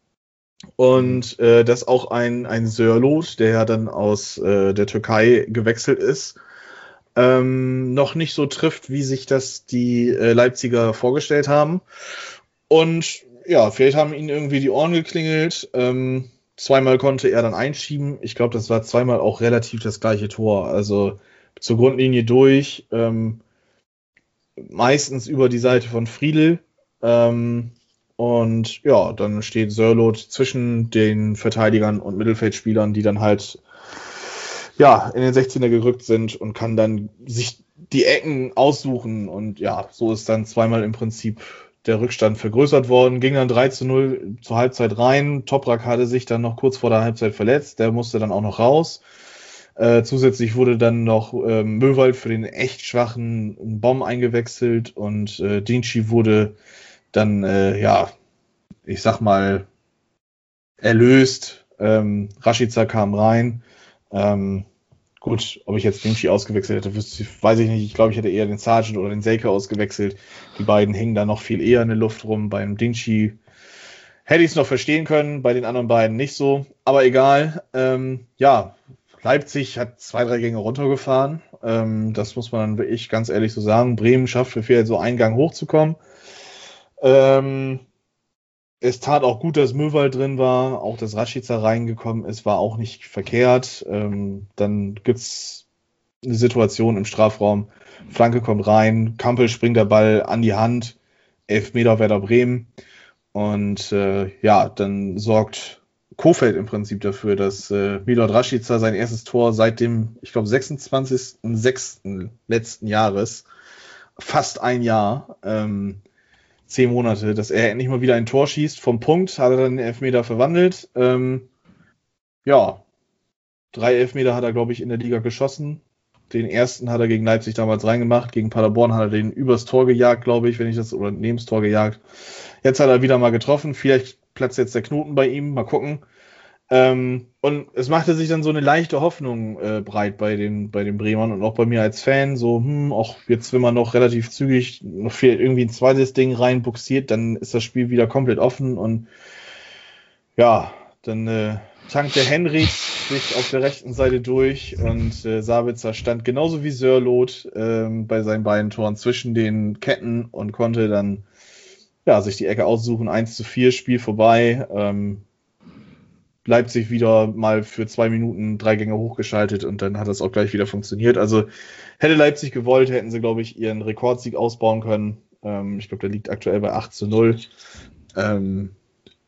Und äh, dass auch ein, ein Sörloth, der ja dann aus äh, der Türkei gewechselt ist, ähm, noch nicht so trifft, wie sich das die äh, Leipziger vorgestellt haben. Und ja, vielleicht haben ihnen irgendwie die Ohren geklingelt. Ähm, zweimal konnte er dann einschieben. Ich glaube, das war zweimal auch relativ das gleiche Tor. Also zur Grundlinie durch, ähm, meistens über die Seite von Friedl. Ähm, und ja, dann steht Sörloth zwischen den Verteidigern und Mittelfeldspielern, die dann halt ja in den sechzehner gerückt sind und kann dann sich die Ecken aussuchen. Und ja, so ist dann zweimal im Prinzip der Rückstand vergrößert worden, ging dann drei zu null zur Halbzeit rein. Toprak hatte sich dann noch kurz vor der Halbzeit verletzt, der musste dann auch noch raus. Äh, zusätzlich wurde dann noch äh, Möwald für den echt schwachen Bomb eingewechselt und äh, Dinci wurde dann, äh, ja, ich sag mal, erlöst. Ähm, Rashica kam rein. Ähm, Gut, ob ich jetzt Dinci ausgewechselt hätte, weiß ich nicht. Ich glaube, ich hätte eher den Sargent oder den Selke ausgewechselt. Die beiden hängen da noch viel eher in der Luft rum. Beim Dinci hätte ich es noch verstehen können, bei den anderen beiden nicht so. Aber egal. Ähm, ja, Leipzig hat zwei, drei Gänge runtergefahren. Ähm, das muss man dann wirklich ganz ehrlich so sagen. Bremen schafft für viel so einen Gang hochzukommen. Ähm, Es tat auch gut, dass Möwald drin war, auch dass Rashica reingekommen ist, war auch nicht verkehrt. Ähm, dann gibt's eine Situation im Strafraum, Flanke kommt rein, Kampel springt der Ball an die Hand, Elfmeter Werder Bremen. Und äh, ja, dann sorgt Kohfeldt im Prinzip dafür, dass äh, Milot Rashica sein erstes Tor seit dem, ich glaube, sechsundzwanzigsten sechsten letzten Jahres, fast ein Jahr, ähm, zehn Monate, dass er endlich mal wieder ein Tor schießt. Vom Punkt hat er dann den Elfmeter verwandelt. Ähm, ja, drei Elfmeter hat er, glaube ich, in der Liga geschossen. Den ersten hat er gegen Leipzig damals reingemacht. Gegen Paderborn hat er den übers Tor gejagt, glaube ich, wenn ich das, oder neben das Tor gejagt. Jetzt hat er wieder mal getroffen. Vielleicht platzt jetzt der Knoten bei ihm. Mal gucken. Ähm, und es machte sich dann so eine leichte Hoffnung äh, breit bei den, bei den Bremern und auch bei mir als Fan. So, hm, auch jetzt, wenn man noch relativ zügig noch viel, irgendwie ein zweites Ding reinbuxiert, dann ist das Spiel wieder komplett offen und ja, dann äh, tankt der Henrichs sich auf der rechten Seite durch und äh, Sabitzer stand genauso wie Sörloth ähm, bei seinen beiden Toren zwischen den Ketten und konnte dann ja, sich die Ecke aussuchen. eins zu vier, Spiel vorbei. Ähm, Leipzig wieder mal für zwei Minuten drei Gänge hochgeschaltet und dann hat das auch gleich wieder funktioniert. Also hätte Leipzig gewollt, hätten sie, glaube ich, ihren Rekordsieg ausbauen können. Ähm, ich glaube, der liegt aktuell bei acht zu null. Ähm,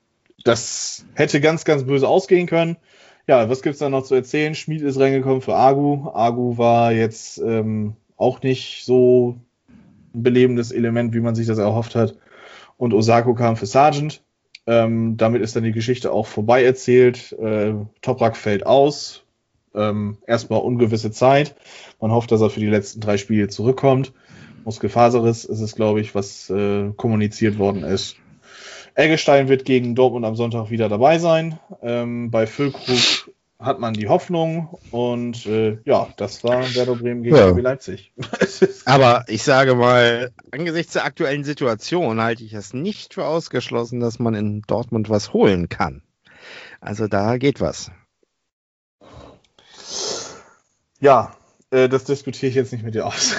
das hätte ganz, ganz böse ausgehen können. Ja, was gibt's da noch zu erzählen? Schmid ist reingekommen für Agu. Agu war jetzt ähm, auch nicht so ein belebendes Element, wie man sich das erhofft hat. Und Osako kam für Sargent. Ähm, damit ist dann die Geschichte auch vorbei erzählt. Äh, Toprak fällt aus. Ähm, erstmal ungewisse Zeit. Man hofft, dass er für die letzten drei Spiele zurückkommt. Muskelfaserriss ist es, glaube ich, was äh, kommuniziert worden ist. Eggestein wird gegen Dortmund am Sonntag wieder dabei sein. Ähm, bei Füllkrug hat man die Hoffnung. Und äh, ja, das war Werder Bremen gegen Ja. R B Leipzig. Aber ich sage mal, angesichts der aktuellen Situation halte ich es nicht für ausgeschlossen, dass man in Dortmund was holen kann. Also da geht was. Ja, äh, das diskutiere ich jetzt nicht mit dir aus.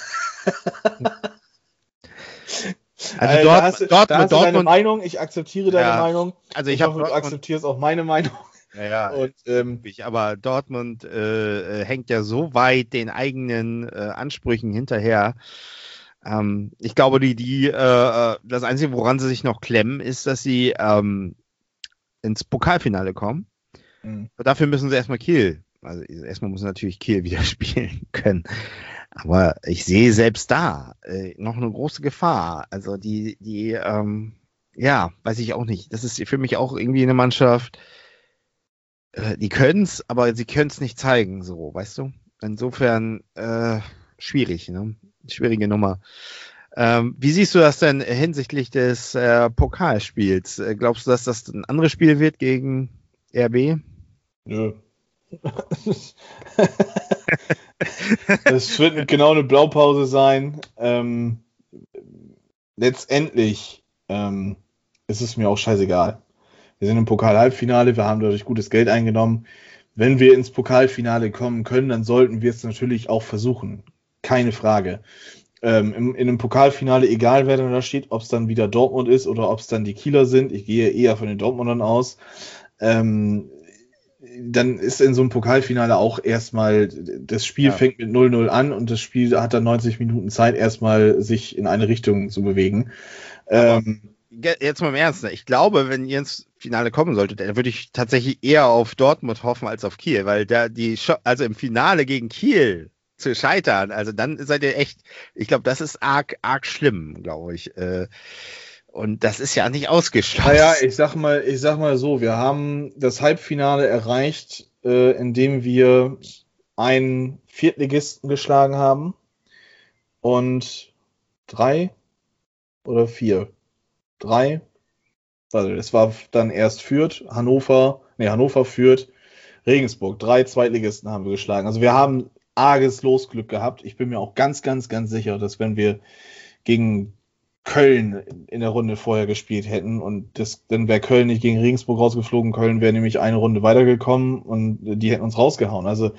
Also äh, Dort, da hast, du- Dortmund, da hast du deine Dortmund, Meinung, ich akzeptiere deine Ja, Meinung. also ich, Ich habe hoffe, du Dortmund, akzeptierst auch meine Meinung. ja, ja, Und ähm, ich, aber Dortmund äh, äh, hängt ja so weit den eigenen äh, Ansprüchen hinterher. Ähm, ich glaube, die, die, äh, das Einzige, woran sie sich noch klemmen, ist, dass sie ähm, ins Pokalfinale kommen. mh. Dafür müssen sie erstmal Kiel, also erstmal muss natürlich Kiel wieder spielen können. Aber ich sehe selbst da äh, noch eine große Gefahr. Also die, die, ähm, ja, weiß ich auch nicht. Das ist für mich auch irgendwie eine Mannschaft, äh, die können's, aber sie können's nicht zeigen, so, weißt du? Insofern äh, schwierig, ne? Schwierige Nummer. Ähm, wie siehst du das denn hinsichtlich des äh, Pokalspiels? Äh, glaubst du, dass das ein anderes Spiel wird gegen R B? Nö. Es wird genau eine Blaupause sein. Ähm, letztendlich ähm, ist es mir auch scheißegal. Wir sind im Pokal-Halbfinale, wir haben dadurch gutes Geld eingenommen. Wenn wir ins Pokalfinale kommen können, dann sollten wir es natürlich auch versuchen. Keine Frage. Ähm, im, in einem Pokalfinale, egal wer dann da steht, ob es dann wieder Dortmund ist oder ob es dann die Kieler sind, ich gehe eher von den Dortmundern aus, ähm, dann ist in so einem Pokalfinale auch erstmal, das Spiel Ja. fängt mit null null an und das Spiel hat dann neunzig Minuten Zeit, erstmal sich in eine Richtung zu bewegen. Ähm, Jetzt mal im Ernst, ne? Ich glaube, wenn ihr ins Finale kommen solltet, dann würde ich tatsächlich eher auf Dortmund hoffen als auf Kiel, weil da die, Scho- also im Finale gegen Kiel zu scheitern, also dann seid ihr echt, ich glaube, das ist arg, arg schlimm, glaube ich. Äh, Und das ist ja nicht ausgeschlossen. Naja, ich sag mal, ich sag mal so, wir haben das Halbfinale erreicht, äh, indem wir einen Viertligisten geschlagen haben und drei oder vier, drei, also es war dann erst Fürth, Hannover, nee, Hannover, Fürth, Regensburg, drei Zweitligisten haben wir geschlagen. Also wir haben arges Losglück gehabt. Ich bin mir auch ganz, ganz, ganz sicher, dass wenn wir gegen Köln in der Runde vorher gespielt hätten und das, dann wäre Köln nicht gegen Regensburg rausgeflogen. Köln wäre nämlich eine Runde weitergekommen und die hätten uns rausgehauen. Also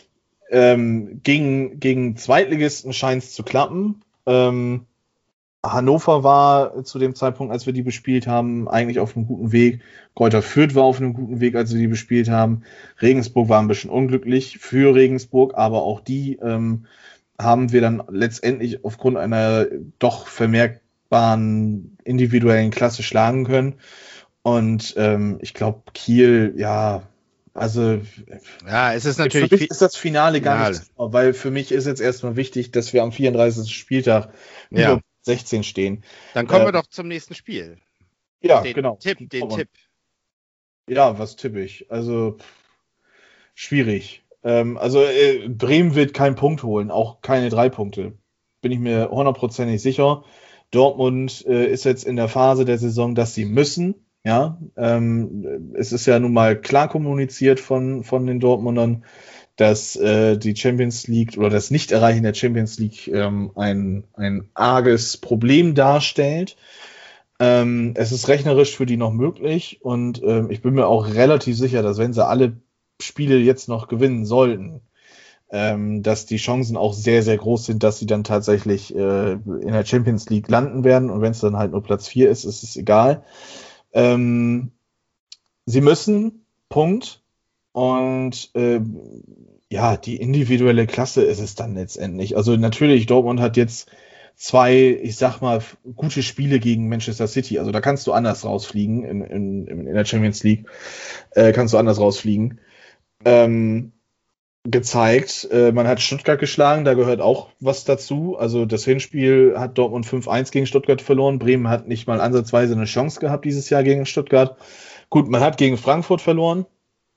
ähm, gegen, gegen Zweitligisten scheint es zu klappen. Ähm, Hannover war zu dem Zeitpunkt, als wir die bespielt haben, eigentlich auf einem guten Weg. Greuther Fürth war auf einem guten Weg, als wir die bespielt haben. Regensburg war ein bisschen unglücklich für Regensburg, aber auch die ähm, haben wir dann letztendlich aufgrund einer doch vermerkbaren individuellen Klasse schlagen können. Und ähm, ich glaube, Kiel, ja, also Ja, es ist natürlich für mich viel- ist das Finale gar Finale. nicht, weil für mich ist jetzt erstmal wichtig, dass wir am vierunddreißigsten Spieltag Ja. über sechzehn stehen. Dann kommen äh, wir doch zum nächsten Spiel. Ja, den genau. Tipp, den Aber- Tipp. Ja, was tippe ich? Also pff, schwierig. Ähm, also äh, Bremen wird keinen Punkt holen, auch keine drei Punkte. Bin ich mir hundertprozentig sicher. Dortmund äh, ist jetzt in der Phase der Saison, dass sie müssen. Ja, ähm, es ist ja nun mal klar kommuniziert von, von den Dortmundern, dass äh, die Champions League oder das Nicht-Erreichen der Champions League ähm, ein, ein arges Problem darstellt. Ähm, es ist rechnerisch für die noch möglich und ähm, ich bin mir auch relativ sicher, dass wenn sie alle Spiele jetzt noch gewinnen sollten, ähm, dass die Chancen auch sehr, sehr groß sind, dass sie dann tatsächlich äh, in der Champions League landen werden und wenn es dann halt nur Platz vier ist, ist es egal. Ähm, sie müssen, Punkt. Und ähm, ja, die individuelle Klasse ist es dann letztendlich. Also natürlich, Dortmund hat jetzt zwei, ich sag mal, f- gute Spiele gegen Manchester City. Also da kannst du anders rausfliegen in, in, in der Champions League. Äh, kannst du anders rausfliegen. Ähm, gezeigt. Äh, man hat Stuttgart geschlagen, da gehört auch was dazu. Also das Hinspiel hat Dortmund fünf eins gegen Stuttgart verloren. Bremen hat nicht mal ansatzweise eine Chance gehabt dieses Jahr gegen Stuttgart. Gut, man hat gegen Frankfurt verloren.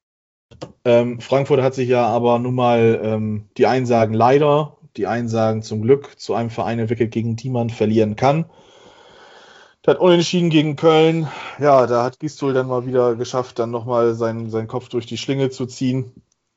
Ähm, Frankfurt hat sich ja aber nun mal ähm, die einen sagen leider, die einen sagen zum Glück zu einem Verein entwickelt, gegen die man verlieren kann. Der hat unentschieden gegen Köln. Ja, da hat Gistol dann mal wieder geschafft, dann nochmal seinen, seinen Kopf durch die Schlinge zu ziehen.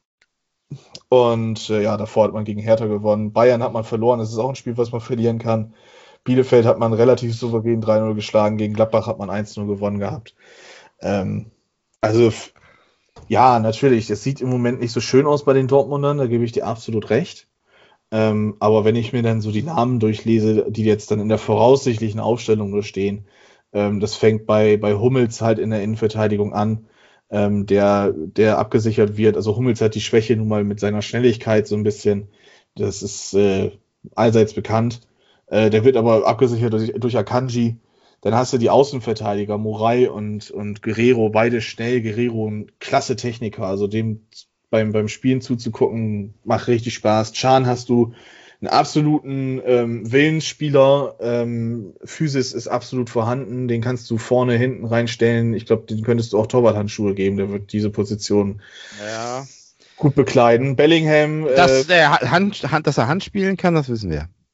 Und äh, ja, davor hat man gegen Hertha gewonnen. Bayern hat man verloren. Das ist auch ein Spiel, was man verlieren kann. Bielefeld hat man relativ souverän drei null geschlagen. Gegen Gladbach hat man eins null gewonnen gehabt. Ähm, also f- ja, natürlich, das sieht im Moment nicht so schön aus bei den Dortmundern, da gebe ich dir absolut recht. Ähm, aber wenn ich mir dann so die Namen durchlese, die jetzt dann in der voraussichtlichen Aufstellung nur stehen, ähm, das fängt bei, bei Hummels halt in der Innenverteidigung an, ähm, der, der abgesichert wird. Also Hummels hat die Schwäche nun mal mit seiner Schnelligkeit so ein bisschen, das ist äh, allseits bekannt. Äh, der wird aber abgesichert durch, durch Akanji. Dann hast du die Außenverteidiger, Moray und, und Guerrero, beide schnell. Guerrero ein klasse Techniker, also dem beim, beim Spielen zuzugucken, macht richtig Spaß. Can hast du einen absoluten ähm, Willensspieler, ähm, Physis ist absolut vorhanden, den kannst du vorne, hinten reinstellen. Ich glaube, den könntest du auch Torwarthandschuhe geben, der wird diese Position Ja. gut bekleiden. Bellingham, Dass, äh, der Hand, Hand, dass er Hand spielen kann, das wissen wir.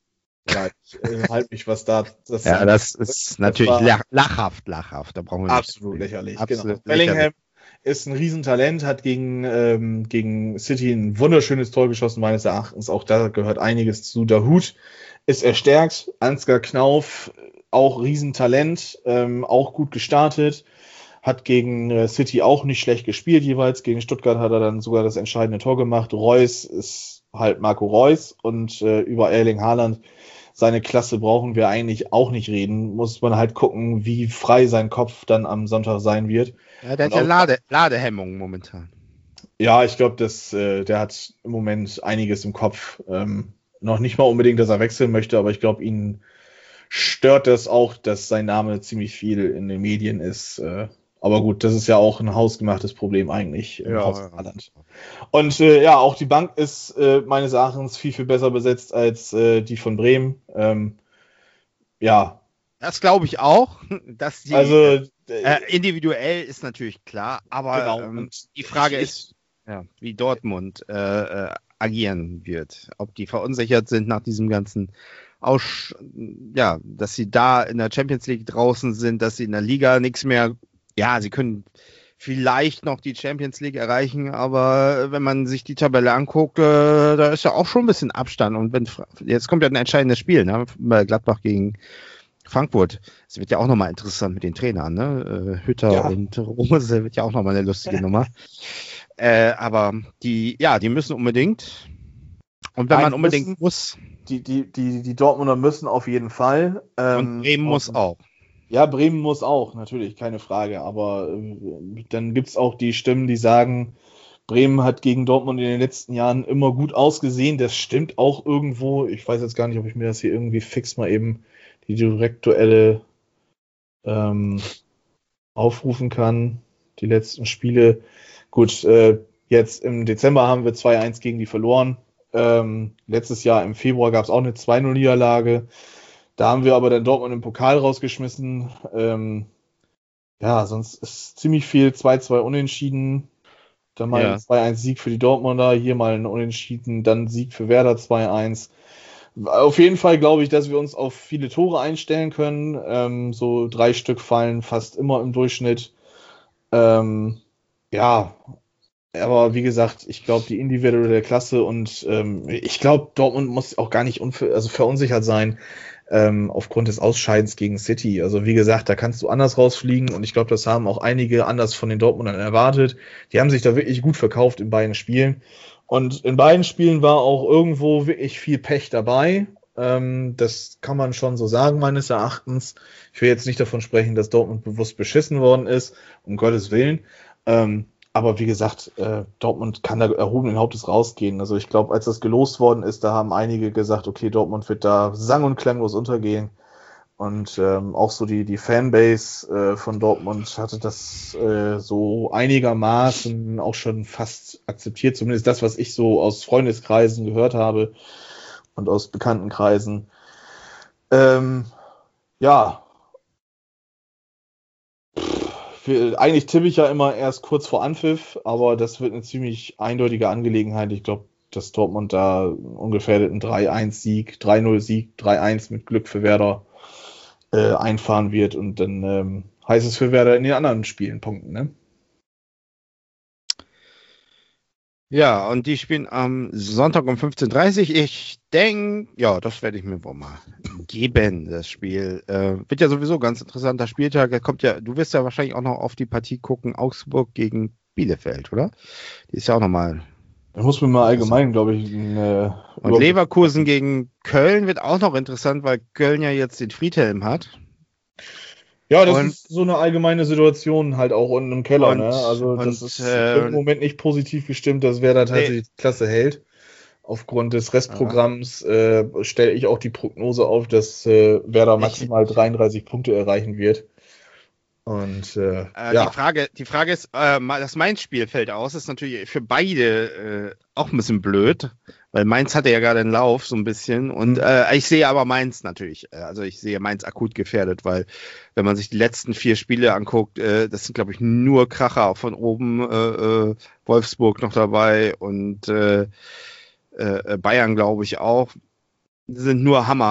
Ja, ich äh, halte mich, was da. Das Ja, sein- das ist natürlich war lach, lachhaft, lachhaft. Da brauchen wir nicht. absolut lächerlich. Absolut Genau. Bellingham lächerlich. ist ein Riesentalent, hat gegen, ähm, gegen City ein wunderschönes Tor geschossen, meines Erachtens. Auch da gehört einiges zu. Der Hut ist erstärkt. Ansgar Knauf, auch Riesentalent, ähm, auch gut gestartet. Hat gegen äh, City auch nicht schlecht gespielt jeweils. Gegen Stuttgart hat er dann sogar das entscheidende Tor gemacht. Reus ist halt Marco Reus und äh, über Erling Haaland, seine Klasse brauchen wir eigentlich auch nicht reden. Muss man halt gucken, wie frei sein Kopf dann am Sonntag sein wird. Ja, der hat Und ja auch- Lade, Ladehemmungen momentan. Ja, ich glaube, dass äh, der hat im Moment einiges im Kopf. Ähm, noch nicht mal unbedingt, dass er wechseln möchte, aber ich glaube, ihn stört das auch, dass sein Name ziemlich viel in den Medien ist. Äh, aber gut, das ist ja auch ein hausgemachtes Problem eigentlich im Ja, Haus ja. Haaland. Und äh, ja, auch die Bank ist äh, meines Erachtens viel, viel besser besetzt als äh, die von Bremen. Ähm, ja, Das glaube ich auch. Dass die, also äh, äh, individuell ist natürlich klar, aber genau. ähm, Und die Frage ich- ist, ja, wie Dortmund äh, äh, agieren wird. Ob die verunsichert sind nach diesem ganzen Aus, ja, dass sie da in der Champions League draußen sind, dass sie in der Liga nichts mehr, ja, sie können vielleicht noch die Champions League erreichen, aber wenn man sich die Tabelle anguckt, äh, da ist ja auch schon ein bisschen Abstand. Und wenn jetzt kommt ja ein entscheidendes Spiel, ne? Bei Gladbach gegen Frankfurt. Es wird ja auch nochmal interessant mit den Trainern, ne? Äh, Hütter Ja. und Rose wird ja auch nochmal eine lustige Nummer. Äh, aber die, ja, die müssen unbedingt. Und wenn Nein, man die unbedingt müssen- muss, die, die, die, die Dortmunder müssen auf jeden Fall. Ähm, und Bremen muss auch. Ja, Bremen muss auch, natürlich, keine Frage. Aber äh, dann gibt es auch die Stimmen, die sagen, Bremen hat gegen Dortmund in den letzten Jahren immer gut ausgesehen. Das stimmt auch irgendwo. Ich weiß jetzt gar nicht, ob ich mir das hier irgendwie fix mal eben die Direktduelle ähm, aufrufen kann. Die letzten Spiele. Gut, äh, jetzt im Dezember haben wir zwei eins gegen die verloren. Ähm, letztes Jahr im Februar gab es auch eine zwei null Niederlage. Da haben wir aber dann Dortmund im Pokal rausgeschmissen. Ähm, ja, sonst ist ziemlich viel zwei zwei Unentschieden. Dann mal Ja. ein zwei eins Sieg für die Dortmunder, hier mal ein Unentschieden, dann Sieg für Werder zwei eins. Auf jeden Fall glaube ich, dass wir uns auf viele Tore einstellen können. Ähm, so drei Stück fallen fast immer im Durchschnitt. Ähm, ja, aber wie gesagt, ich glaube, die individuelle Klasse und ähm, ich glaube, Dortmund muss auch gar nicht unver- also verunsichert sein ähm, aufgrund des Ausscheidens gegen City. Also wie gesagt, da kannst du anders rausfliegen und ich glaube, das haben auch einige anders von den Dortmundern erwartet. Die haben sich da wirklich gut verkauft in beiden Spielen. Und in beiden Spielen war auch irgendwo wirklich viel Pech dabei. Ähm, das kann man schon so sagen, meines Erachtens. Ich will jetzt nicht davon sprechen, dass Dortmund bewusst beschissen worden ist, um Gottes Willen. Ähm, aber wie gesagt, äh, Dortmund kann da erhobenen Hauptes rausgehen. Also ich glaube, als das gelost worden ist, da haben einige gesagt, okay, Dortmund wird da sang- und klanglos untergehen. Und ähm, auch so die, die Fanbase äh, von Dortmund hatte das äh, so einigermaßen auch schon fast akzeptiert. Zumindest das, was ich so aus Freundeskreisen gehört habe und aus Bekanntenkreisen. Ähm, ja, Wir, eigentlich tippe ich ja immer erst kurz vor Anpfiff, aber das wird eine ziemlich eindeutige Angelegenheit. Ich glaube, dass Dortmund da einen ungefährdeten drei eins Sieg, drei null Sieg, drei eins mit Glück für Werder äh, einfahren wird und dann ähm, heißt es für Werder in den anderen Spielen punkten, ne? Ja, und die spielen am Sonntag um fünfzehn Uhr dreißig. Ich denke, ja, das werde ich mir wohl mal geben, das Spiel. Äh, wird ja sowieso ein ganz interessanter Spieltag. Da kommt ja, du wirst ja wahrscheinlich auch noch auf die Partie gucken, Augsburg gegen Bielefeld, oder? Die ist ja auch nochmal. Da muss man mal allgemein, glaube ich, eine Und Leverkusen gegen Köln wird auch noch interessant, weil Köln ja jetzt den Friedhelm hat. Ja, das Und- ist so eine allgemeine Situation halt auch unten im Keller, Und- ne? Also und, das ist äh, im Moment nicht positiv gestimmt, dass wer da tatsächlich die Klasse hält. Aufgrund des Restprogramms äh, stelle ich auch die Prognose auf, dass äh, Werder maximal dreiunddreißig Punkte erreichen wird. Und äh, Äh, ja, die, Frage, die Frage ist, äh, das Mainz-Spiel fällt aus, ist natürlich für beide äh, auch ein bisschen blöd, weil Mainz hatte ja gerade einen Lauf so ein bisschen und äh, ich sehe aber Mainz natürlich, äh, also ich sehe Mainz akut gefährdet, weil wenn man sich die letzten vier Spiele anguckt, äh, das sind glaube ich nur Kracher auch von oben, äh, äh, Wolfsburg noch dabei und äh, äh, Bayern glaube ich auch, sind nur Hammer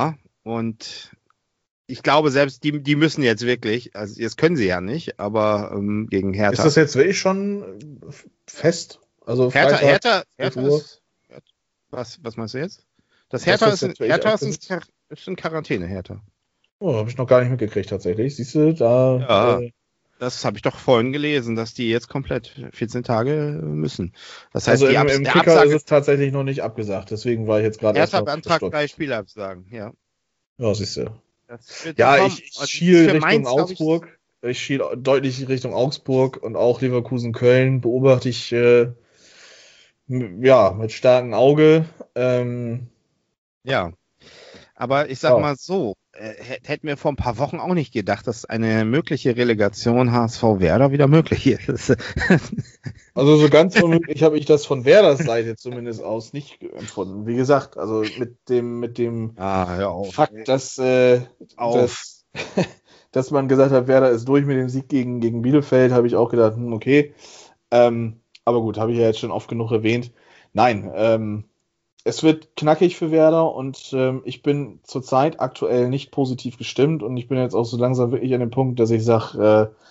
Und ich glaube, selbst die, die müssen jetzt wirklich, also jetzt können sie ja nicht, aber ähm, gegen Hertha. Ist das jetzt wirklich schon fest? Also Hertha, Freitag, Hertha, Hertha Uhr? ist, was, was meinst du jetzt? Das Dass Hertha das ist, in, jetzt wirklich Hertha ist, in, abgesetzt? Quar- ist in Quarantäne, Hertha. Oh, habe ich noch gar nicht mitgekriegt tatsächlich. Siehst du, da. Ja. Äh, Das habe ich doch vorhin gelesen, dass die jetzt komplett vierzehn Tage müssen. Das heißt, also die im, Abs im der Kicker Absage, ist es tatsächlich noch nicht abgesagt. Deswegen war ich jetzt gerade erst Hertha noch beantragt gestoppt. drei Spielabsagen, ja. Ja, siehst du. Das wird Ja, kommen. ich, ich Und das schiele ist für Richtung Mainz, glaub ich, Augsburg. Ich schiele deutlich Richtung Augsburg und auch Leverkusen-Köln beobachte ich äh, m- ja mit starkem Auge. Ähm, Ja. Aber ich sag Ja. mal so, äh, hätt- hätten wir vor ein paar Wochen auch nicht gedacht, dass eine mögliche Relegation H S V Werder wieder möglich ist. Also so ganz unmöglich habe ich das von Werders Seite zumindest aus nicht empfunden. Wie gesagt, also mit dem mit dem Ah, hör auf. Fakt, dass, äh, Auf. dass, dass man gesagt hat, Werder ist durch mit dem Sieg gegen, gegen Bielefeld, habe ich auch gedacht, hm, okay. Ähm, aber gut, habe ich ja jetzt schon oft genug erwähnt. Nein, ähm, es wird knackig für Werder und ähm, ich bin zurzeit aktuell nicht positiv gestimmt und ich bin jetzt auch so langsam wirklich an dem Punkt, dass ich sage, äh,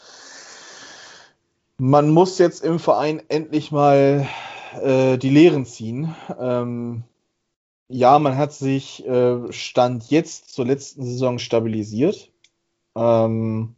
man muss jetzt im Verein endlich mal äh, die Lehren ziehen. Ähm, ja, man hat sich äh, Stand jetzt zur letzten Saison stabilisiert. Ähm,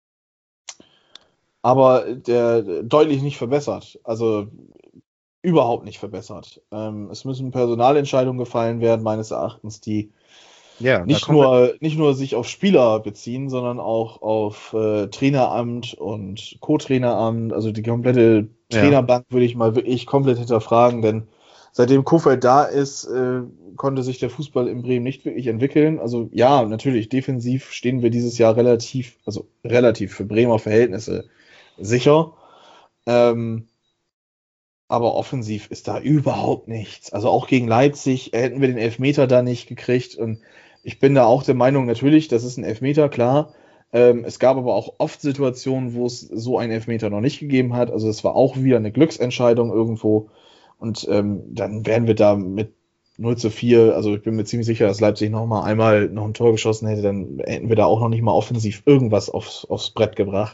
aber der deutlich nicht verbessert. Also überhaupt nicht verbessert. Ähm, es müssen Personalentscheidungen gefallen werden, meines Erachtens, die Ja, da nicht kommen wir- nur, nicht nur sich auf Spieler beziehen, sondern auch auf äh, Traineramt und Co-Traineramt. Also die komplette Ja. Trainerbank würde ich mal wirklich komplett hinterfragen, denn seitdem Kofeld da ist, äh, konnte sich der Fußball in Bremen nicht wirklich entwickeln. Also ja, natürlich, defensiv stehen wir dieses Jahr relativ, also relativ für Bremer Verhältnisse sicher. Ähm, aber offensiv ist da überhaupt nichts. Also auch gegen Leipzig hätten wir den Elfmeter da nicht gekriegt. Und ich bin da auch der Meinung, natürlich, das ist ein Elfmeter, klar. Ähm, es gab aber auch oft Situationen, wo es so einen Elfmeter noch nicht gegeben hat. Also es war auch wieder eine Glücksentscheidung irgendwo. Und ähm, dann wären wir da mit null zu vier, also ich bin mir ziemlich sicher, dass Leipzig noch mal einmal noch ein Tor geschossen hätte, dann hätten wir da auch noch nicht mal offensiv irgendwas aufs, aufs Brett gebracht.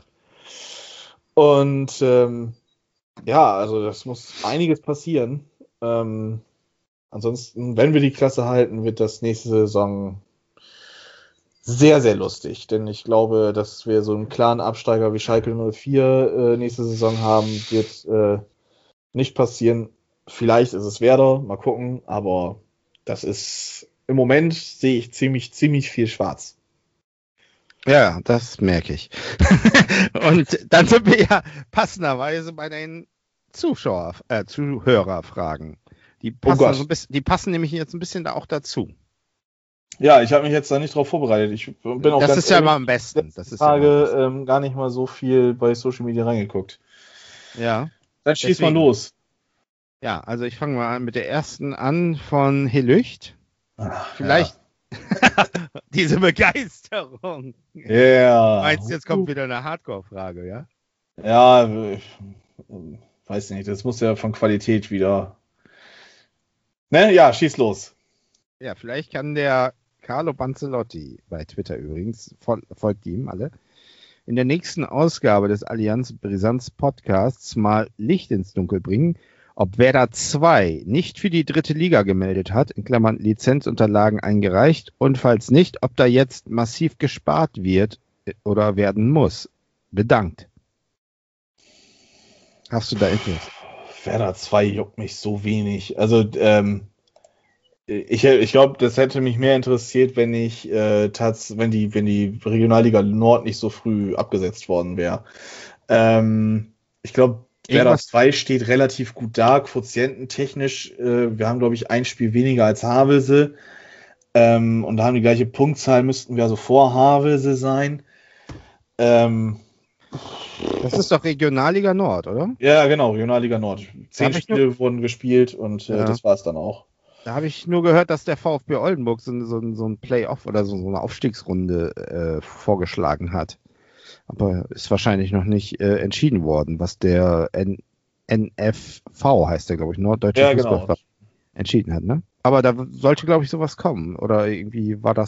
Und ähm, ja, also das muss einiges passieren. Ähm, ansonsten, wenn wir die Klasse halten, wird das nächste Saison sehr, sehr lustig. Denn ich glaube, dass wir so einen klaren Absteiger wie Schalke null vier äh, nächste Saison haben, wird äh, nicht passieren. Vielleicht ist es Werder, mal gucken. Aber das ist, im Moment sehe ich ziemlich, ziemlich viel schwarz. Ja, das merke ich. Und dann sind wir ja passenderweise bei den Zuschauer, äh, Zuhörerfragen. Die passen, Gott. so ein bisschen, die passen nämlich jetzt ein bisschen da auch dazu. Ja, ich habe mich jetzt da nicht drauf vorbereitet. Ich bin auch Das ganz ist ja ehrlich, immer am besten. Das ist ja, Tage immer am besten. ähm, gar nicht mal so viel bei Social Media reingeguckt. Ja. Dann schieß mal Deswegen. los. Ja, also ich fange mal an mit der ersten an von Helücht. Ach, Vielleicht diese Begeisterung. Ja. Yeah. Meinst du, jetzt kommt wieder eine Hardcore-Frage, ja? Ja, ich, weiß nicht, das muss ja von Qualität wieder. Ne, ja, schieß los. Ja, vielleicht kann der Carlo Banzelotti, bei Twitter übrigens, fol folgt ihm alle, in der nächsten Ausgabe des Allianz Brisanz Podcasts mal Licht ins Dunkel bringen, ob Werder zwei nicht für die dritte Liga gemeldet hat, in Klammern Lizenzunterlagen eingereicht, und falls nicht, ob da jetzt massiv gespart wird oder werden muss. Bedankt. Hast du da Infos? Werder zwei juckt mich so wenig. Also, ähm, ich, ich glaube, das hätte mich mehr interessiert, wenn ich äh, tats, wenn die, wenn die Regionalliga Nord nicht so früh abgesetzt worden wäre. Ähm, ich glaube, Werder Irgendwas- zwei steht relativ gut da, quotiententechnisch. Äh, wir haben, glaube ich, ein Spiel weniger als Havelse. Ähm, und da haben die gleiche Punktzahl, müssten wir also vor Havelse sein. Ähm, Das ist doch Regionalliga Nord, oder? ja, genau, Regionalliga Nord. Zehn hab ich Spiele wurden gespielt und äh, Ja. das war es dann auch. Da habe ich nur gehört, dass der VfB Oldenburg so, so, so ein Playoff oder so, so eine Aufstiegsrunde äh, vorgeschlagen hat. Aber ist wahrscheinlich noch nicht äh, entschieden worden, was der N NFV heißt der, glaube ich, Norddeutsche Ja, genau. Fußballverband, entschieden hat, ne? Aber da sollte, glaube ich, sowas kommen. Oder irgendwie war das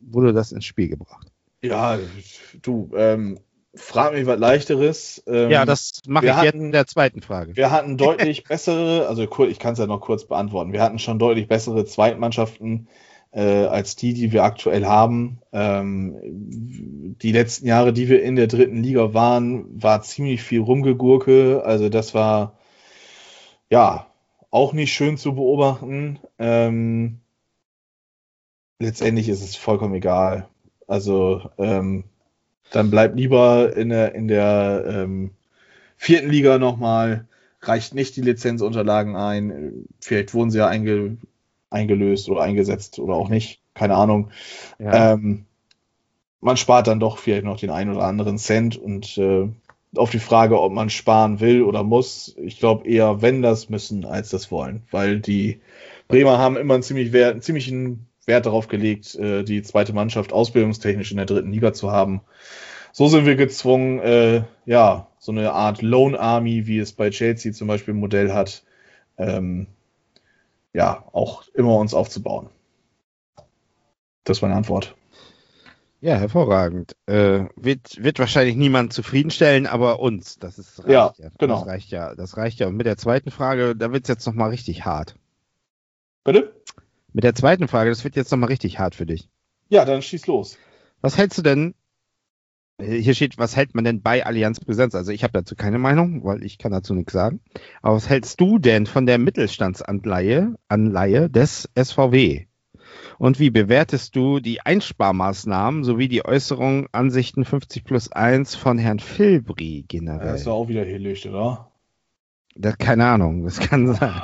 wurde das ins Spiel gebracht? Ja, du, ähm, frag mich was Leichteres. Ähm, Ja, das mache wir ich jetzt hatten- in der zweiten Frage. Wir hatten deutlich bessere, also kur- ich kann es ja noch kurz beantworten, wir hatten schon deutlich bessere Zweitmannschaften äh, als die, die wir aktuell haben. Ähm, die letzten Jahre, die wir in der dritten Liga waren, war ziemlich viel Rumgegurke. Also das war ja auch nicht schön zu beobachten. Ähm, letztendlich ist es vollkommen egal. Also ähm, dann bleibt lieber in der, in der ähm, vierten Liga nochmal, reicht nicht die Lizenzunterlagen ein. Vielleicht wurden sie ja einge, eingelöst oder eingesetzt oder auch nicht. Keine Ahnung. Ja. Ähm, man spart dann doch vielleicht noch den einen oder anderen Cent und äh, auf die Frage, ob man sparen will oder muss, ich glaube eher, wenn das müssen, als das wollen. Weil die Bremer haben immer einen, ziemlich Wert, einen ziemlichen Wert darauf gelegt, äh, die zweite Mannschaft ausbildungstechnisch in der dritten Liga zu haben. So sind wir gezwungen, äh, ja, so eine Art Lone Army, wie es bei Chelsea zum Beispiel ein Modell hat, ähm, ja, auch immer uns aufzubauen. Das ist meine Antwort. Ja, hervorragend. Äh, wird, wird wahrscheinlich niemand zufriedenstellen, aber uns. Das ist reicht Ja, ja. genau. Das reicht ja. Das reicht ja. Und mit der zweiten Frage, da wird es jetzt nochmal richtig hart. Bitte? Mit der zweiten Frage, das wird jetzt nochmal richtig hart für dich. Ja, dann schieß los. Was hältst du denn? Hier steht, was hält man denn bei Allianz Präsenz? Also ich habe dazu keine Meinung, weil ich kann dazu nichts sagen. Aber was hältst du denn von der Mittelstandsanleihe Anleihe des S V W? Und wie bewertest du die Einsparmaßnahmen sowie die Äußerungen, Ansichten fünfzig plus eins von Herrn Filbri generell? Das ist ja auch wieder Hellicht, oder? Das, keine Ahnung, das kann sein.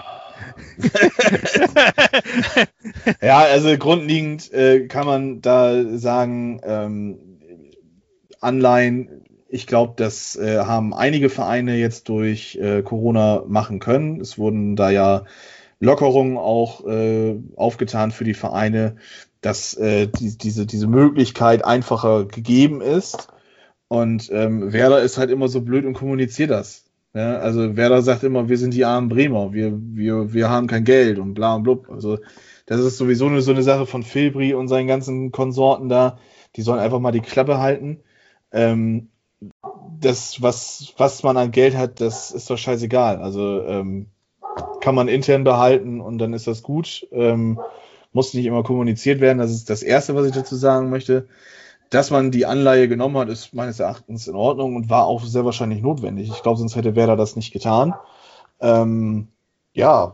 Ja, also grundlegend äh, kann man da sagen, ähm, Anleihen, ich glaube, das äh, haben einige Vereine jetzt durch äh, Corona machen können. Es wurden da ja Lockerungen auch äh, aufgetan für die Vereine, dass äh, die, diese, diese Möglichkeit einfacher gegeben ist. Und ähm, Werder ist halt immer so blöd und kommuniziert das. Ja, also Werder sagt immer, wir sind die armen Bremer, wir, wir, wir haben kein Geld und bla und blub. Also das ist sowieso eine, so eine Sache von Filbri und seinen ganzen Konsorten da. Die sollen einfach mal die Klappe halten. Ähm, das, was, was man an Geld hat, das ist doch scheißegal. Also ähm, kann man intern behalten und dann ist das gut. Ähm, muss nicht immer kommuniziert werden. Das ist das Erste, was ich dazu sagen möchte. Dass man die Anleihe genommen hat, ist meines Erachtens in Ordnung und war auch sehr wahrscheinlich notwendig. Ich glaube, sonst hätte Werder das nicht getan. Ähm, ja,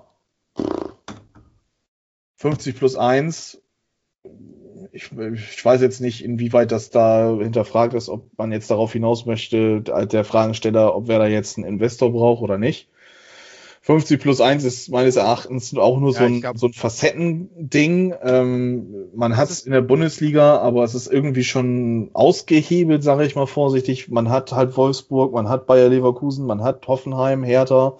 fünfzig plus eins. Ich, ich weiß jetzt nicht, inwieweit das da hinterfragt ist, ob man jetzt darauf hinaus möchte, der Fragensteller, ob Werder jetzt einen Investor braucht oder nicht. fünfzig plus eins ist meines Erachtens auch nur Ja, so ein, ich glaub- so ein Facettending. Ähm, man hat es in der Bundesliga, aber es ist irgendwie schon ausgehebelt, sage ich mal vorsichtig. Man hat halt Wolfsburg, man hat Bayer Leverkusen, man hat Hoffenheim, Hertha.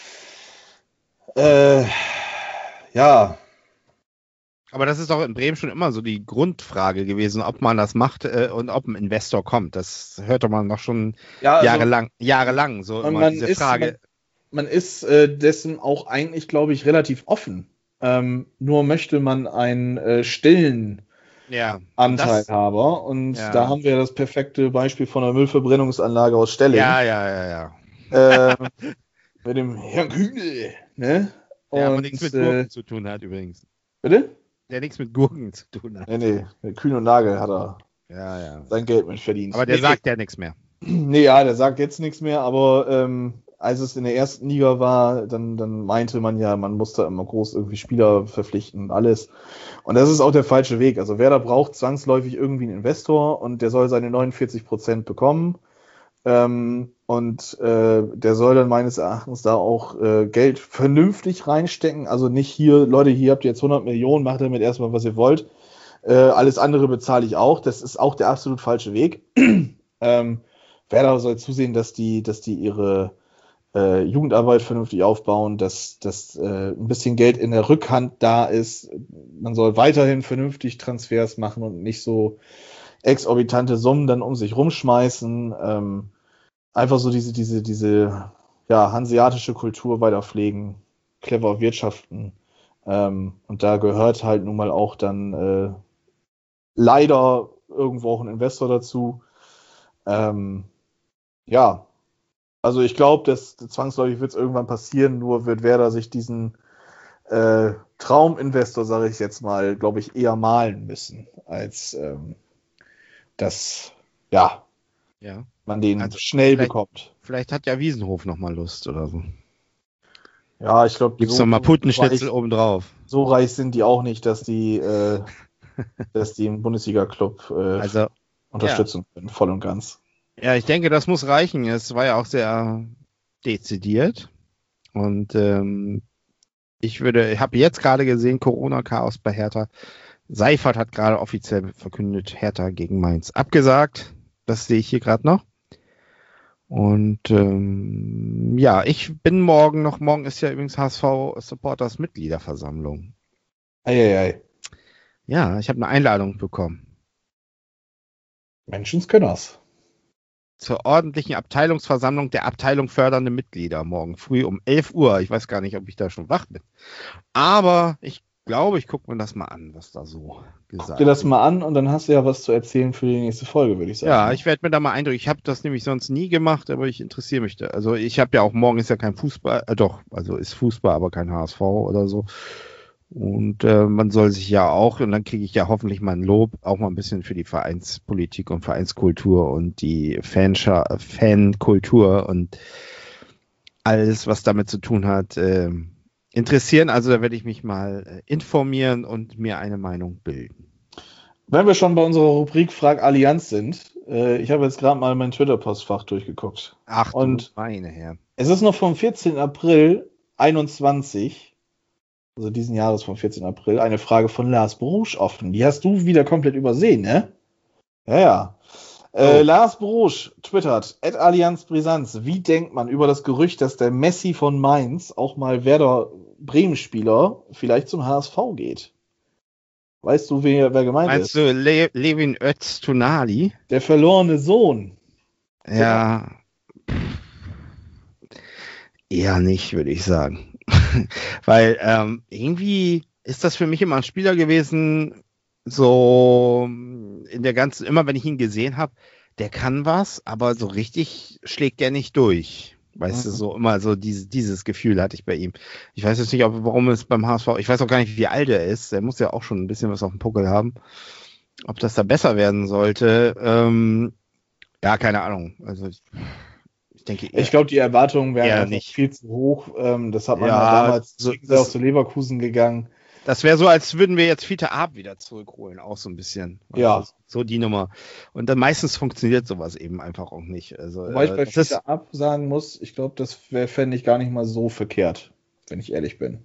Äh, ja, Aber das ist doch in Bremen schon immer so die Grundfrage gewesen, ob man das macht äh, und ob ein Investor kommt. Das hörte man noch schon ja also, jahrelang, jahrelang so man, immer man diese ist, Frage. Man, man ist äh, dessen auch eigentlich, glaube ich, relativ offen. Ähm, nur möchte man einen äh, stillen Ja, Anteilhaber. Und ja. da haben wir das perfekte Beispiel von einer Müllverbrennungsanlage aus Stelling. Ja, ja, ja, ja. Äh, mit dem Herrn Kühnel. Ne? Der aber Und, nichts mit äh, Gurken zu tun hat übrigens. bitte? Der nichts mit Gurken zu tun hat. Nee, nee, mit Kühn und Nagel hat er Ja, ja. sein Geld mit verdient. Aber der nee, sagt ja nichts mehr. Nee, ja, der sagt jetzt nichts mehr, aber ähm, als es in der ersten Liga war, dann, dann meinte man ja, man muss da immer groß irgendwie Spieler verpflichten und alles. Und das ist auch der falsche Weg. Also Werder braucht zwangsläufig irgendwie einen Investor und der soll seine neunundvierzig Prozent bekommen. Ähm, und äh, der soll dann meines Erachtens da auch äh, Geld vernünftig reinstecken. Also nicht hier, Leute, hier habt ihr jetzt hundert Millionen, macht damit erstmal, was ihr wollt. Äh, alles andere bezahle ich auch. Das ist auch der absolut falsche Weg. ähm, Werder soll zusehen, dass die, dass die ihre äh, Jugendarbeit vernünftig aufbauen, dass, dass äh, ein bisschen Geld in der Rückhand da ist. Man soll weiterhin vernünftig Transfers machen und nicht so exorbitante Summen dann um sich rumschmeißen. Ähm, einfach so diese, diese, diese ja, hanseatische Kultur weiter pflegen, clever wirtschaften. Ähm, und da gehört halt nun mal auch dann äh, leider irgendwo auch ein Investor dazu. Ähm, ja, also ich glaube, dass zwangsläufig wird es irgendwann passieren, nur wird Werder sich diesen äh, Trauminvestor, sage ich jetzt mal, glaube ich, eher malen müssen, als ähm, dass ja, Ja. man den Also schnell vielleicht- bekommt. Vielleicht hat ja Wiesenhof noch mal Lust oder so. Ja, ich glaube, Gibt's so, noch mal Putenschnitzel reich, obendrauf. so reich sind die auch nicht, dass die, äh, dass die einen Bundesliga-Club äh, Also, unterstützen können, voll und ganz. ja, ich denke, das muss reichen. Es war ja auch sehr dezidiert. Und ähm, ich würde, ich habe jetzt gerade gesehen, Corona-Chaos bei Hertha. Seifert hat gerade offiziell verkündet, Hertha gegen Mainz abgesagt. Das sehe ich hier gerade noch. Und ähm, ja, ich bin morgen noch, morgen ist ja übrigens H S V-Supporters Mitgliederversammlung. Eieiei. Ja, ich habe eine Einladung bekommen Menschenskönners. zur ordentlichen Abteilungsversammlung der Abteilung fördernde Mitglieder morgen früh um elf Uhr. Ich weiß gar nicht, ob ich da schon wach bin. Aber ich glaube, ich gucke mir das mal an, was da so gesagt Guck dir das wird. mal an und dann hast du ja was zu erzählen für die nächste Folge, würde ich sagen. Ja, ich werde mir da mal eindrücken. Ich habe das nämlich sonst nie gemacht, aber ich interessiere mich da. Also ich habe ja auch, morgen ist ja kein Fußball, äh, doch, also ist Fußball, aber kein H S V oder so. Und äh, man soll sich ja auch, und dann kriege ich ja hoffentlich mal ein Lob, auch mal ein bisschen für die Vereinspolitik und Vereinskultur und die Fanscha Fankultur und alles, was damit zu tun hat, äh, interessieren. Also da werde ich mich mal äh, informieren und mir eine Meinung bilden. Wenn wir schon bei unserer Rubrik Frag Allianz sind, äh, ich habe jetzt gerade mal mein Twitter-Postfach durchgeguckt. Ach du Und meine Herren. es ist noch vom vierzehnten April einundzwanzig, also diesen Jahres vom vierzehnten April, eine Frage von Lars Brusch offen. Die hast du wieder komplett übersehen, ne? Ja, ja. Äh, Oh. Lars Brusch twittert, at Allianz Brisanz, wie denkt man über das Gerücht, dass der Messi von Mainz, auch mal Werder Bremen-Spieler, vielleicht zum H S V geht? Weißt du, wer, wer gemeint Meinst ist? du Le Levin Öztunali? Der verlorene Sohn. Ja. Eher nicht, würde ich sagen. Weil ähm, irgendwie ist das für mich immer ein Spieler gewesen, so in der ganzen, immer wenn ich ihn gesehen habe, der kann was, aber so richtig schlägt der nicht durch. Weißt Mhm. du, so immer so dieses, dieses Gefühl hatte ich bei ihm. Ich weiß jetzt nicht, ob, warum es beim H S V, ich weiß auch gar nicht, wie alt er ist. Der muss ja auch schon ein bisschen was auf dem Puckel haben. Ob das da besser werden sollte, ähm, ja, keine Ahnung. Also ich, ich denke eher, Ich glaube, die Erwartungen wären Eher einfach nicht. viel zu hoch. Ähm, das hat man Ja, ja damals so- so, auch das- zu Leverkusen gegangen. das wäre so, als würden wir jetzt Fiete Arp wieder zurückholen, auch so ein bisschen. Ja. Also, so die Nummer. Und dann meistens funktioniert sowas eben einfach auch nicht. Also, Wobei ich äh, bei das ist, Fiete Ab sagen muss, ich glaube, das fände ich gar nicht mal so verkehrt, wenn ich ehrlich bin.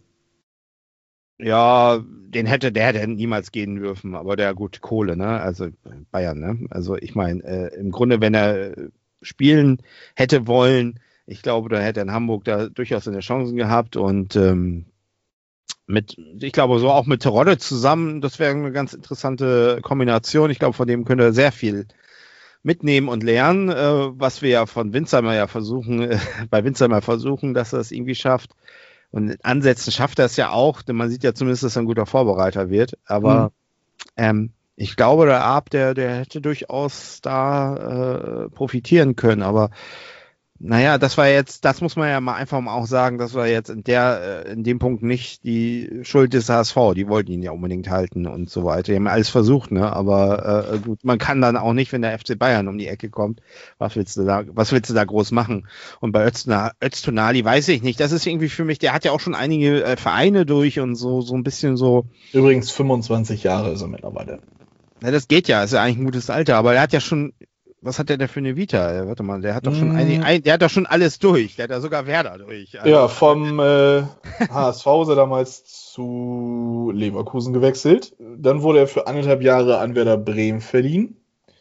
ja, den hätte, der hätte niemals gehen dürfen, aber der gut Kohle, ne? Also Bayern, ne? Also ich meine, äh, im Grunde, wenn er äh, spielen hätte wollen, ich glaube, da hätte er in Hamburg da durchaus seine Chancen gehabt und ähm, mit, ich glaube, so auch mit Terodde zusammen, das wäre eine ganz interessante Kombination. Ich glaube, von dem könnte er sehr viel mitnehmen und lernen, äh, was wir ja von Winzheimer ja versuchen, äh, bei Winzheimer versuchen, dass er es irgendwie schafft. Und in Ansätzen schafft er es ja auch, denn man sieht ja zumindest, dass er ein guter Vorbereiter wird. Aber Mhm. ähm, ich glaube, der Arp, der, der hätte durchaus da äh, profitieren können. Aber naja, das war jetzt, das muss man ja mal einfach mal auch sagen, das war jetzt in der, äh, in dem Punkt nicht die Schuld des H S V. Die wollten ihn ja unbedingt halten und so weiter. Die haben alles versucht, ne? Aber äh, gut, man kann dann auch nicht, wenn der F C Bayern um die Ecke kommt, was willst du da, was willst du da groß machen? Und bei Öztuna- Öztunali weiß ich nicht. Das ist irgendwie für mich, der hat ja auch schon einige äh, Vereine durch und so, so ein bisschen so. Übrigens fünfundzwanzig Jahre ist er mittlerweile. Ja, das geht ja, ist ja eigentlich ein gutes Alter, aber er hat ja schon, was hat der denn für eine Vita? Äh, Warte mal, der hat doch schon Mm. einige, ein, der hat doch schon alles durch. Der hat ja sogar Werder durch. Also, Ja, vom äh, H S V ist er damals zu Leverkusen gewechselt. Dann wurde er für anderthalb Jahre an Werder Bremen verliehen.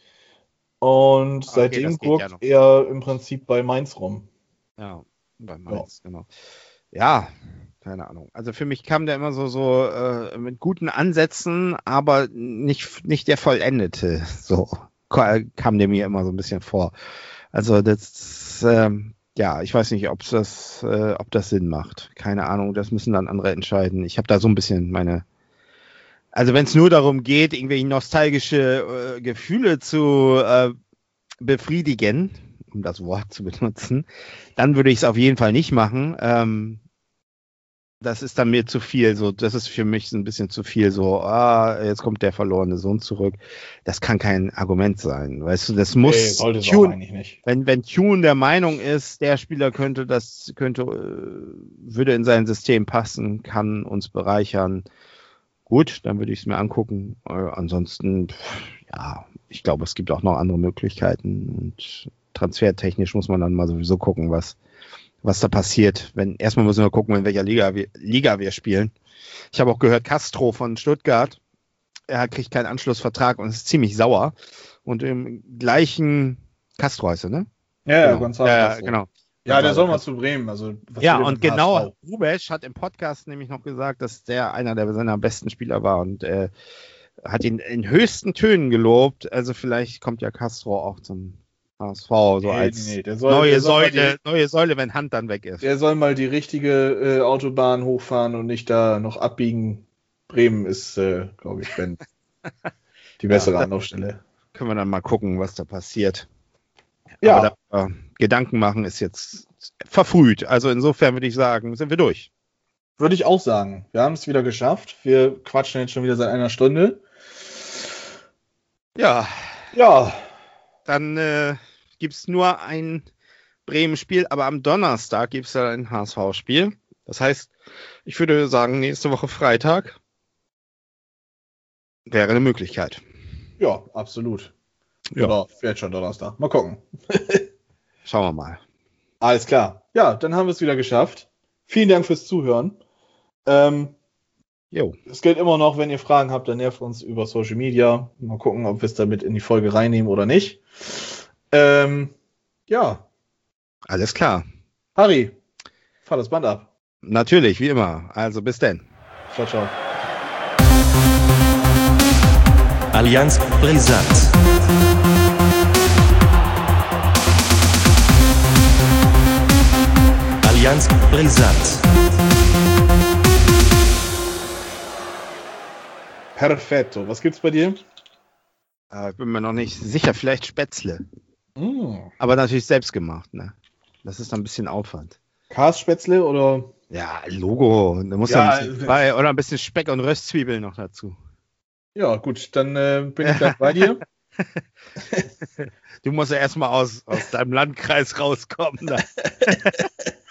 Und Okay, seitdem das geht gurkt ja noch. er im Prinzip bei Mainz rum. Ja, bei Mainz, genau. Ja, keine Ahnung. Also für mich kam der immer so, so äh, mit guten Ansätzen, aber nicht, nicht der vollendete. So ka- kam der mir immer so ein bisschen vor. Also das, ähm, ja, ich weiß nicht, ob das, äh, ob das Sinn macht. Keine Ahnung, das müssen dann andere entscheiden. Ich habe da so ein bisschen meine Also wenn es nur darum geht, irgendwelche nostalgische äh, Gefühle zu äh, befriedigen, um das Wort zu benutzen, dann würde ich es auf jeden Fall nicht machen. Ähm, das ist dann mir zu viel. So, das ist für mich ein bisschen zu viel. So, ah, jetzt kommt der verlorene Sohn zurück. Das kann kein Argument sein. Weißt du, das muss. Nee, sollte es auch Tune, eigentlich nicht. wenn wenn Tune der Meinung ist, der Spieler könnte das könnte äh, würde in sein System passen, kann uns bereichern. Gut, dann würde ich es mir angucken. Äh, ansonsten, pff, ja, ich glaube, es gibt auch noch andere Möglichkeiten. Und transfertechnisch muss man dann mal sowieso gucken, was, was da passiert. Wenn, erstmal müssen wir gucken, in welcher Liga wir, Liga wir spielen. Ich habe auch gehört, Castro von Stuttgart, er kriegt keinen Anschlussvertrag und ist ziemlich sauer. Und im gleichen, Castro heißt er, ne? Ja, ja, genau. Gonzalo Ja, Castro. genau. Ja, der soll mal zu Bremen. Also, was Ja, will der und mit dem genau, H S V? Rubesch hat im Podcast nämlich noch gesagt, dass der einer der seiner besten Spieler war und äh, hat ihn in höchsten Tönen gelobt. Also vielleicht kommt ja Castro auch zum H S V so Nee, als nee, nee, der soll- neue der soll mal Säule, neue Säule, wenn Hand dann weg ist. Der soll mal die richtige äh, Autobahn hochfahren und nicht da noch abbiegen. Bremen ist, äh, glaube ich, Ben, die bessere Ja, da- Anlaufstelle. Können wir dann mal gucken, was da passiert. Ja. Aber da, äh, Gedanken machen ist jetzt verfrüht. Also insofern würde ich sagen, sind wir durch. Würde ich auch sagen. Wir haben es wieder geschafft. Wir quatschen jetzt schon wieder seit einer Stunde. Ja, Ja, dann äh, gibt es nur ein Bremen-Spiel, aber am Donnerstag gibt es ja ein H S V-Spiel. Das heißt, ich würde sagen, nächste Woche Freitag wäre eine Möglichkeit. ja, absolut. Ja. Oder vielleicht schon Donnerstag. Mal gucken. Schauen wir mal. Alles klar. Ja, dann haben wir es wieder geschafft. Vielen Dank fürs Zuhören. Ähm, Jo. Es gilt immer noch, wenn ihr Fragen habt, dann nervt uns über Social Media. Mal gucken, ob wir es damit in die Folge reinnehmen oder nicht. Ähm, ja, Alles klar. Harry, fahr das Band ab. Natürlich, wie immer. Also bis denn. Ciao, ciao. Allianz Brisant. Allianz Brisant. Perfetto. Was gibt's bei dir? Äh, ich bin mir noch nicht sicher, vielleicht Spätzle. Mm. Aber natürlich selbst gemacht, ne? Das ist dann ein bisschen Aufwand. Kasspätzle oder? Ja, Logo. Da muss Ja, ja, ein bisschen bei, oder ein bisschen Speck und Röstzwiebeln noch dazu. Ja, gut, dann äh, bin ich gleich bei dir. Du musst ja erstmal aus, aus deinem Landkreis rauskommen. Da.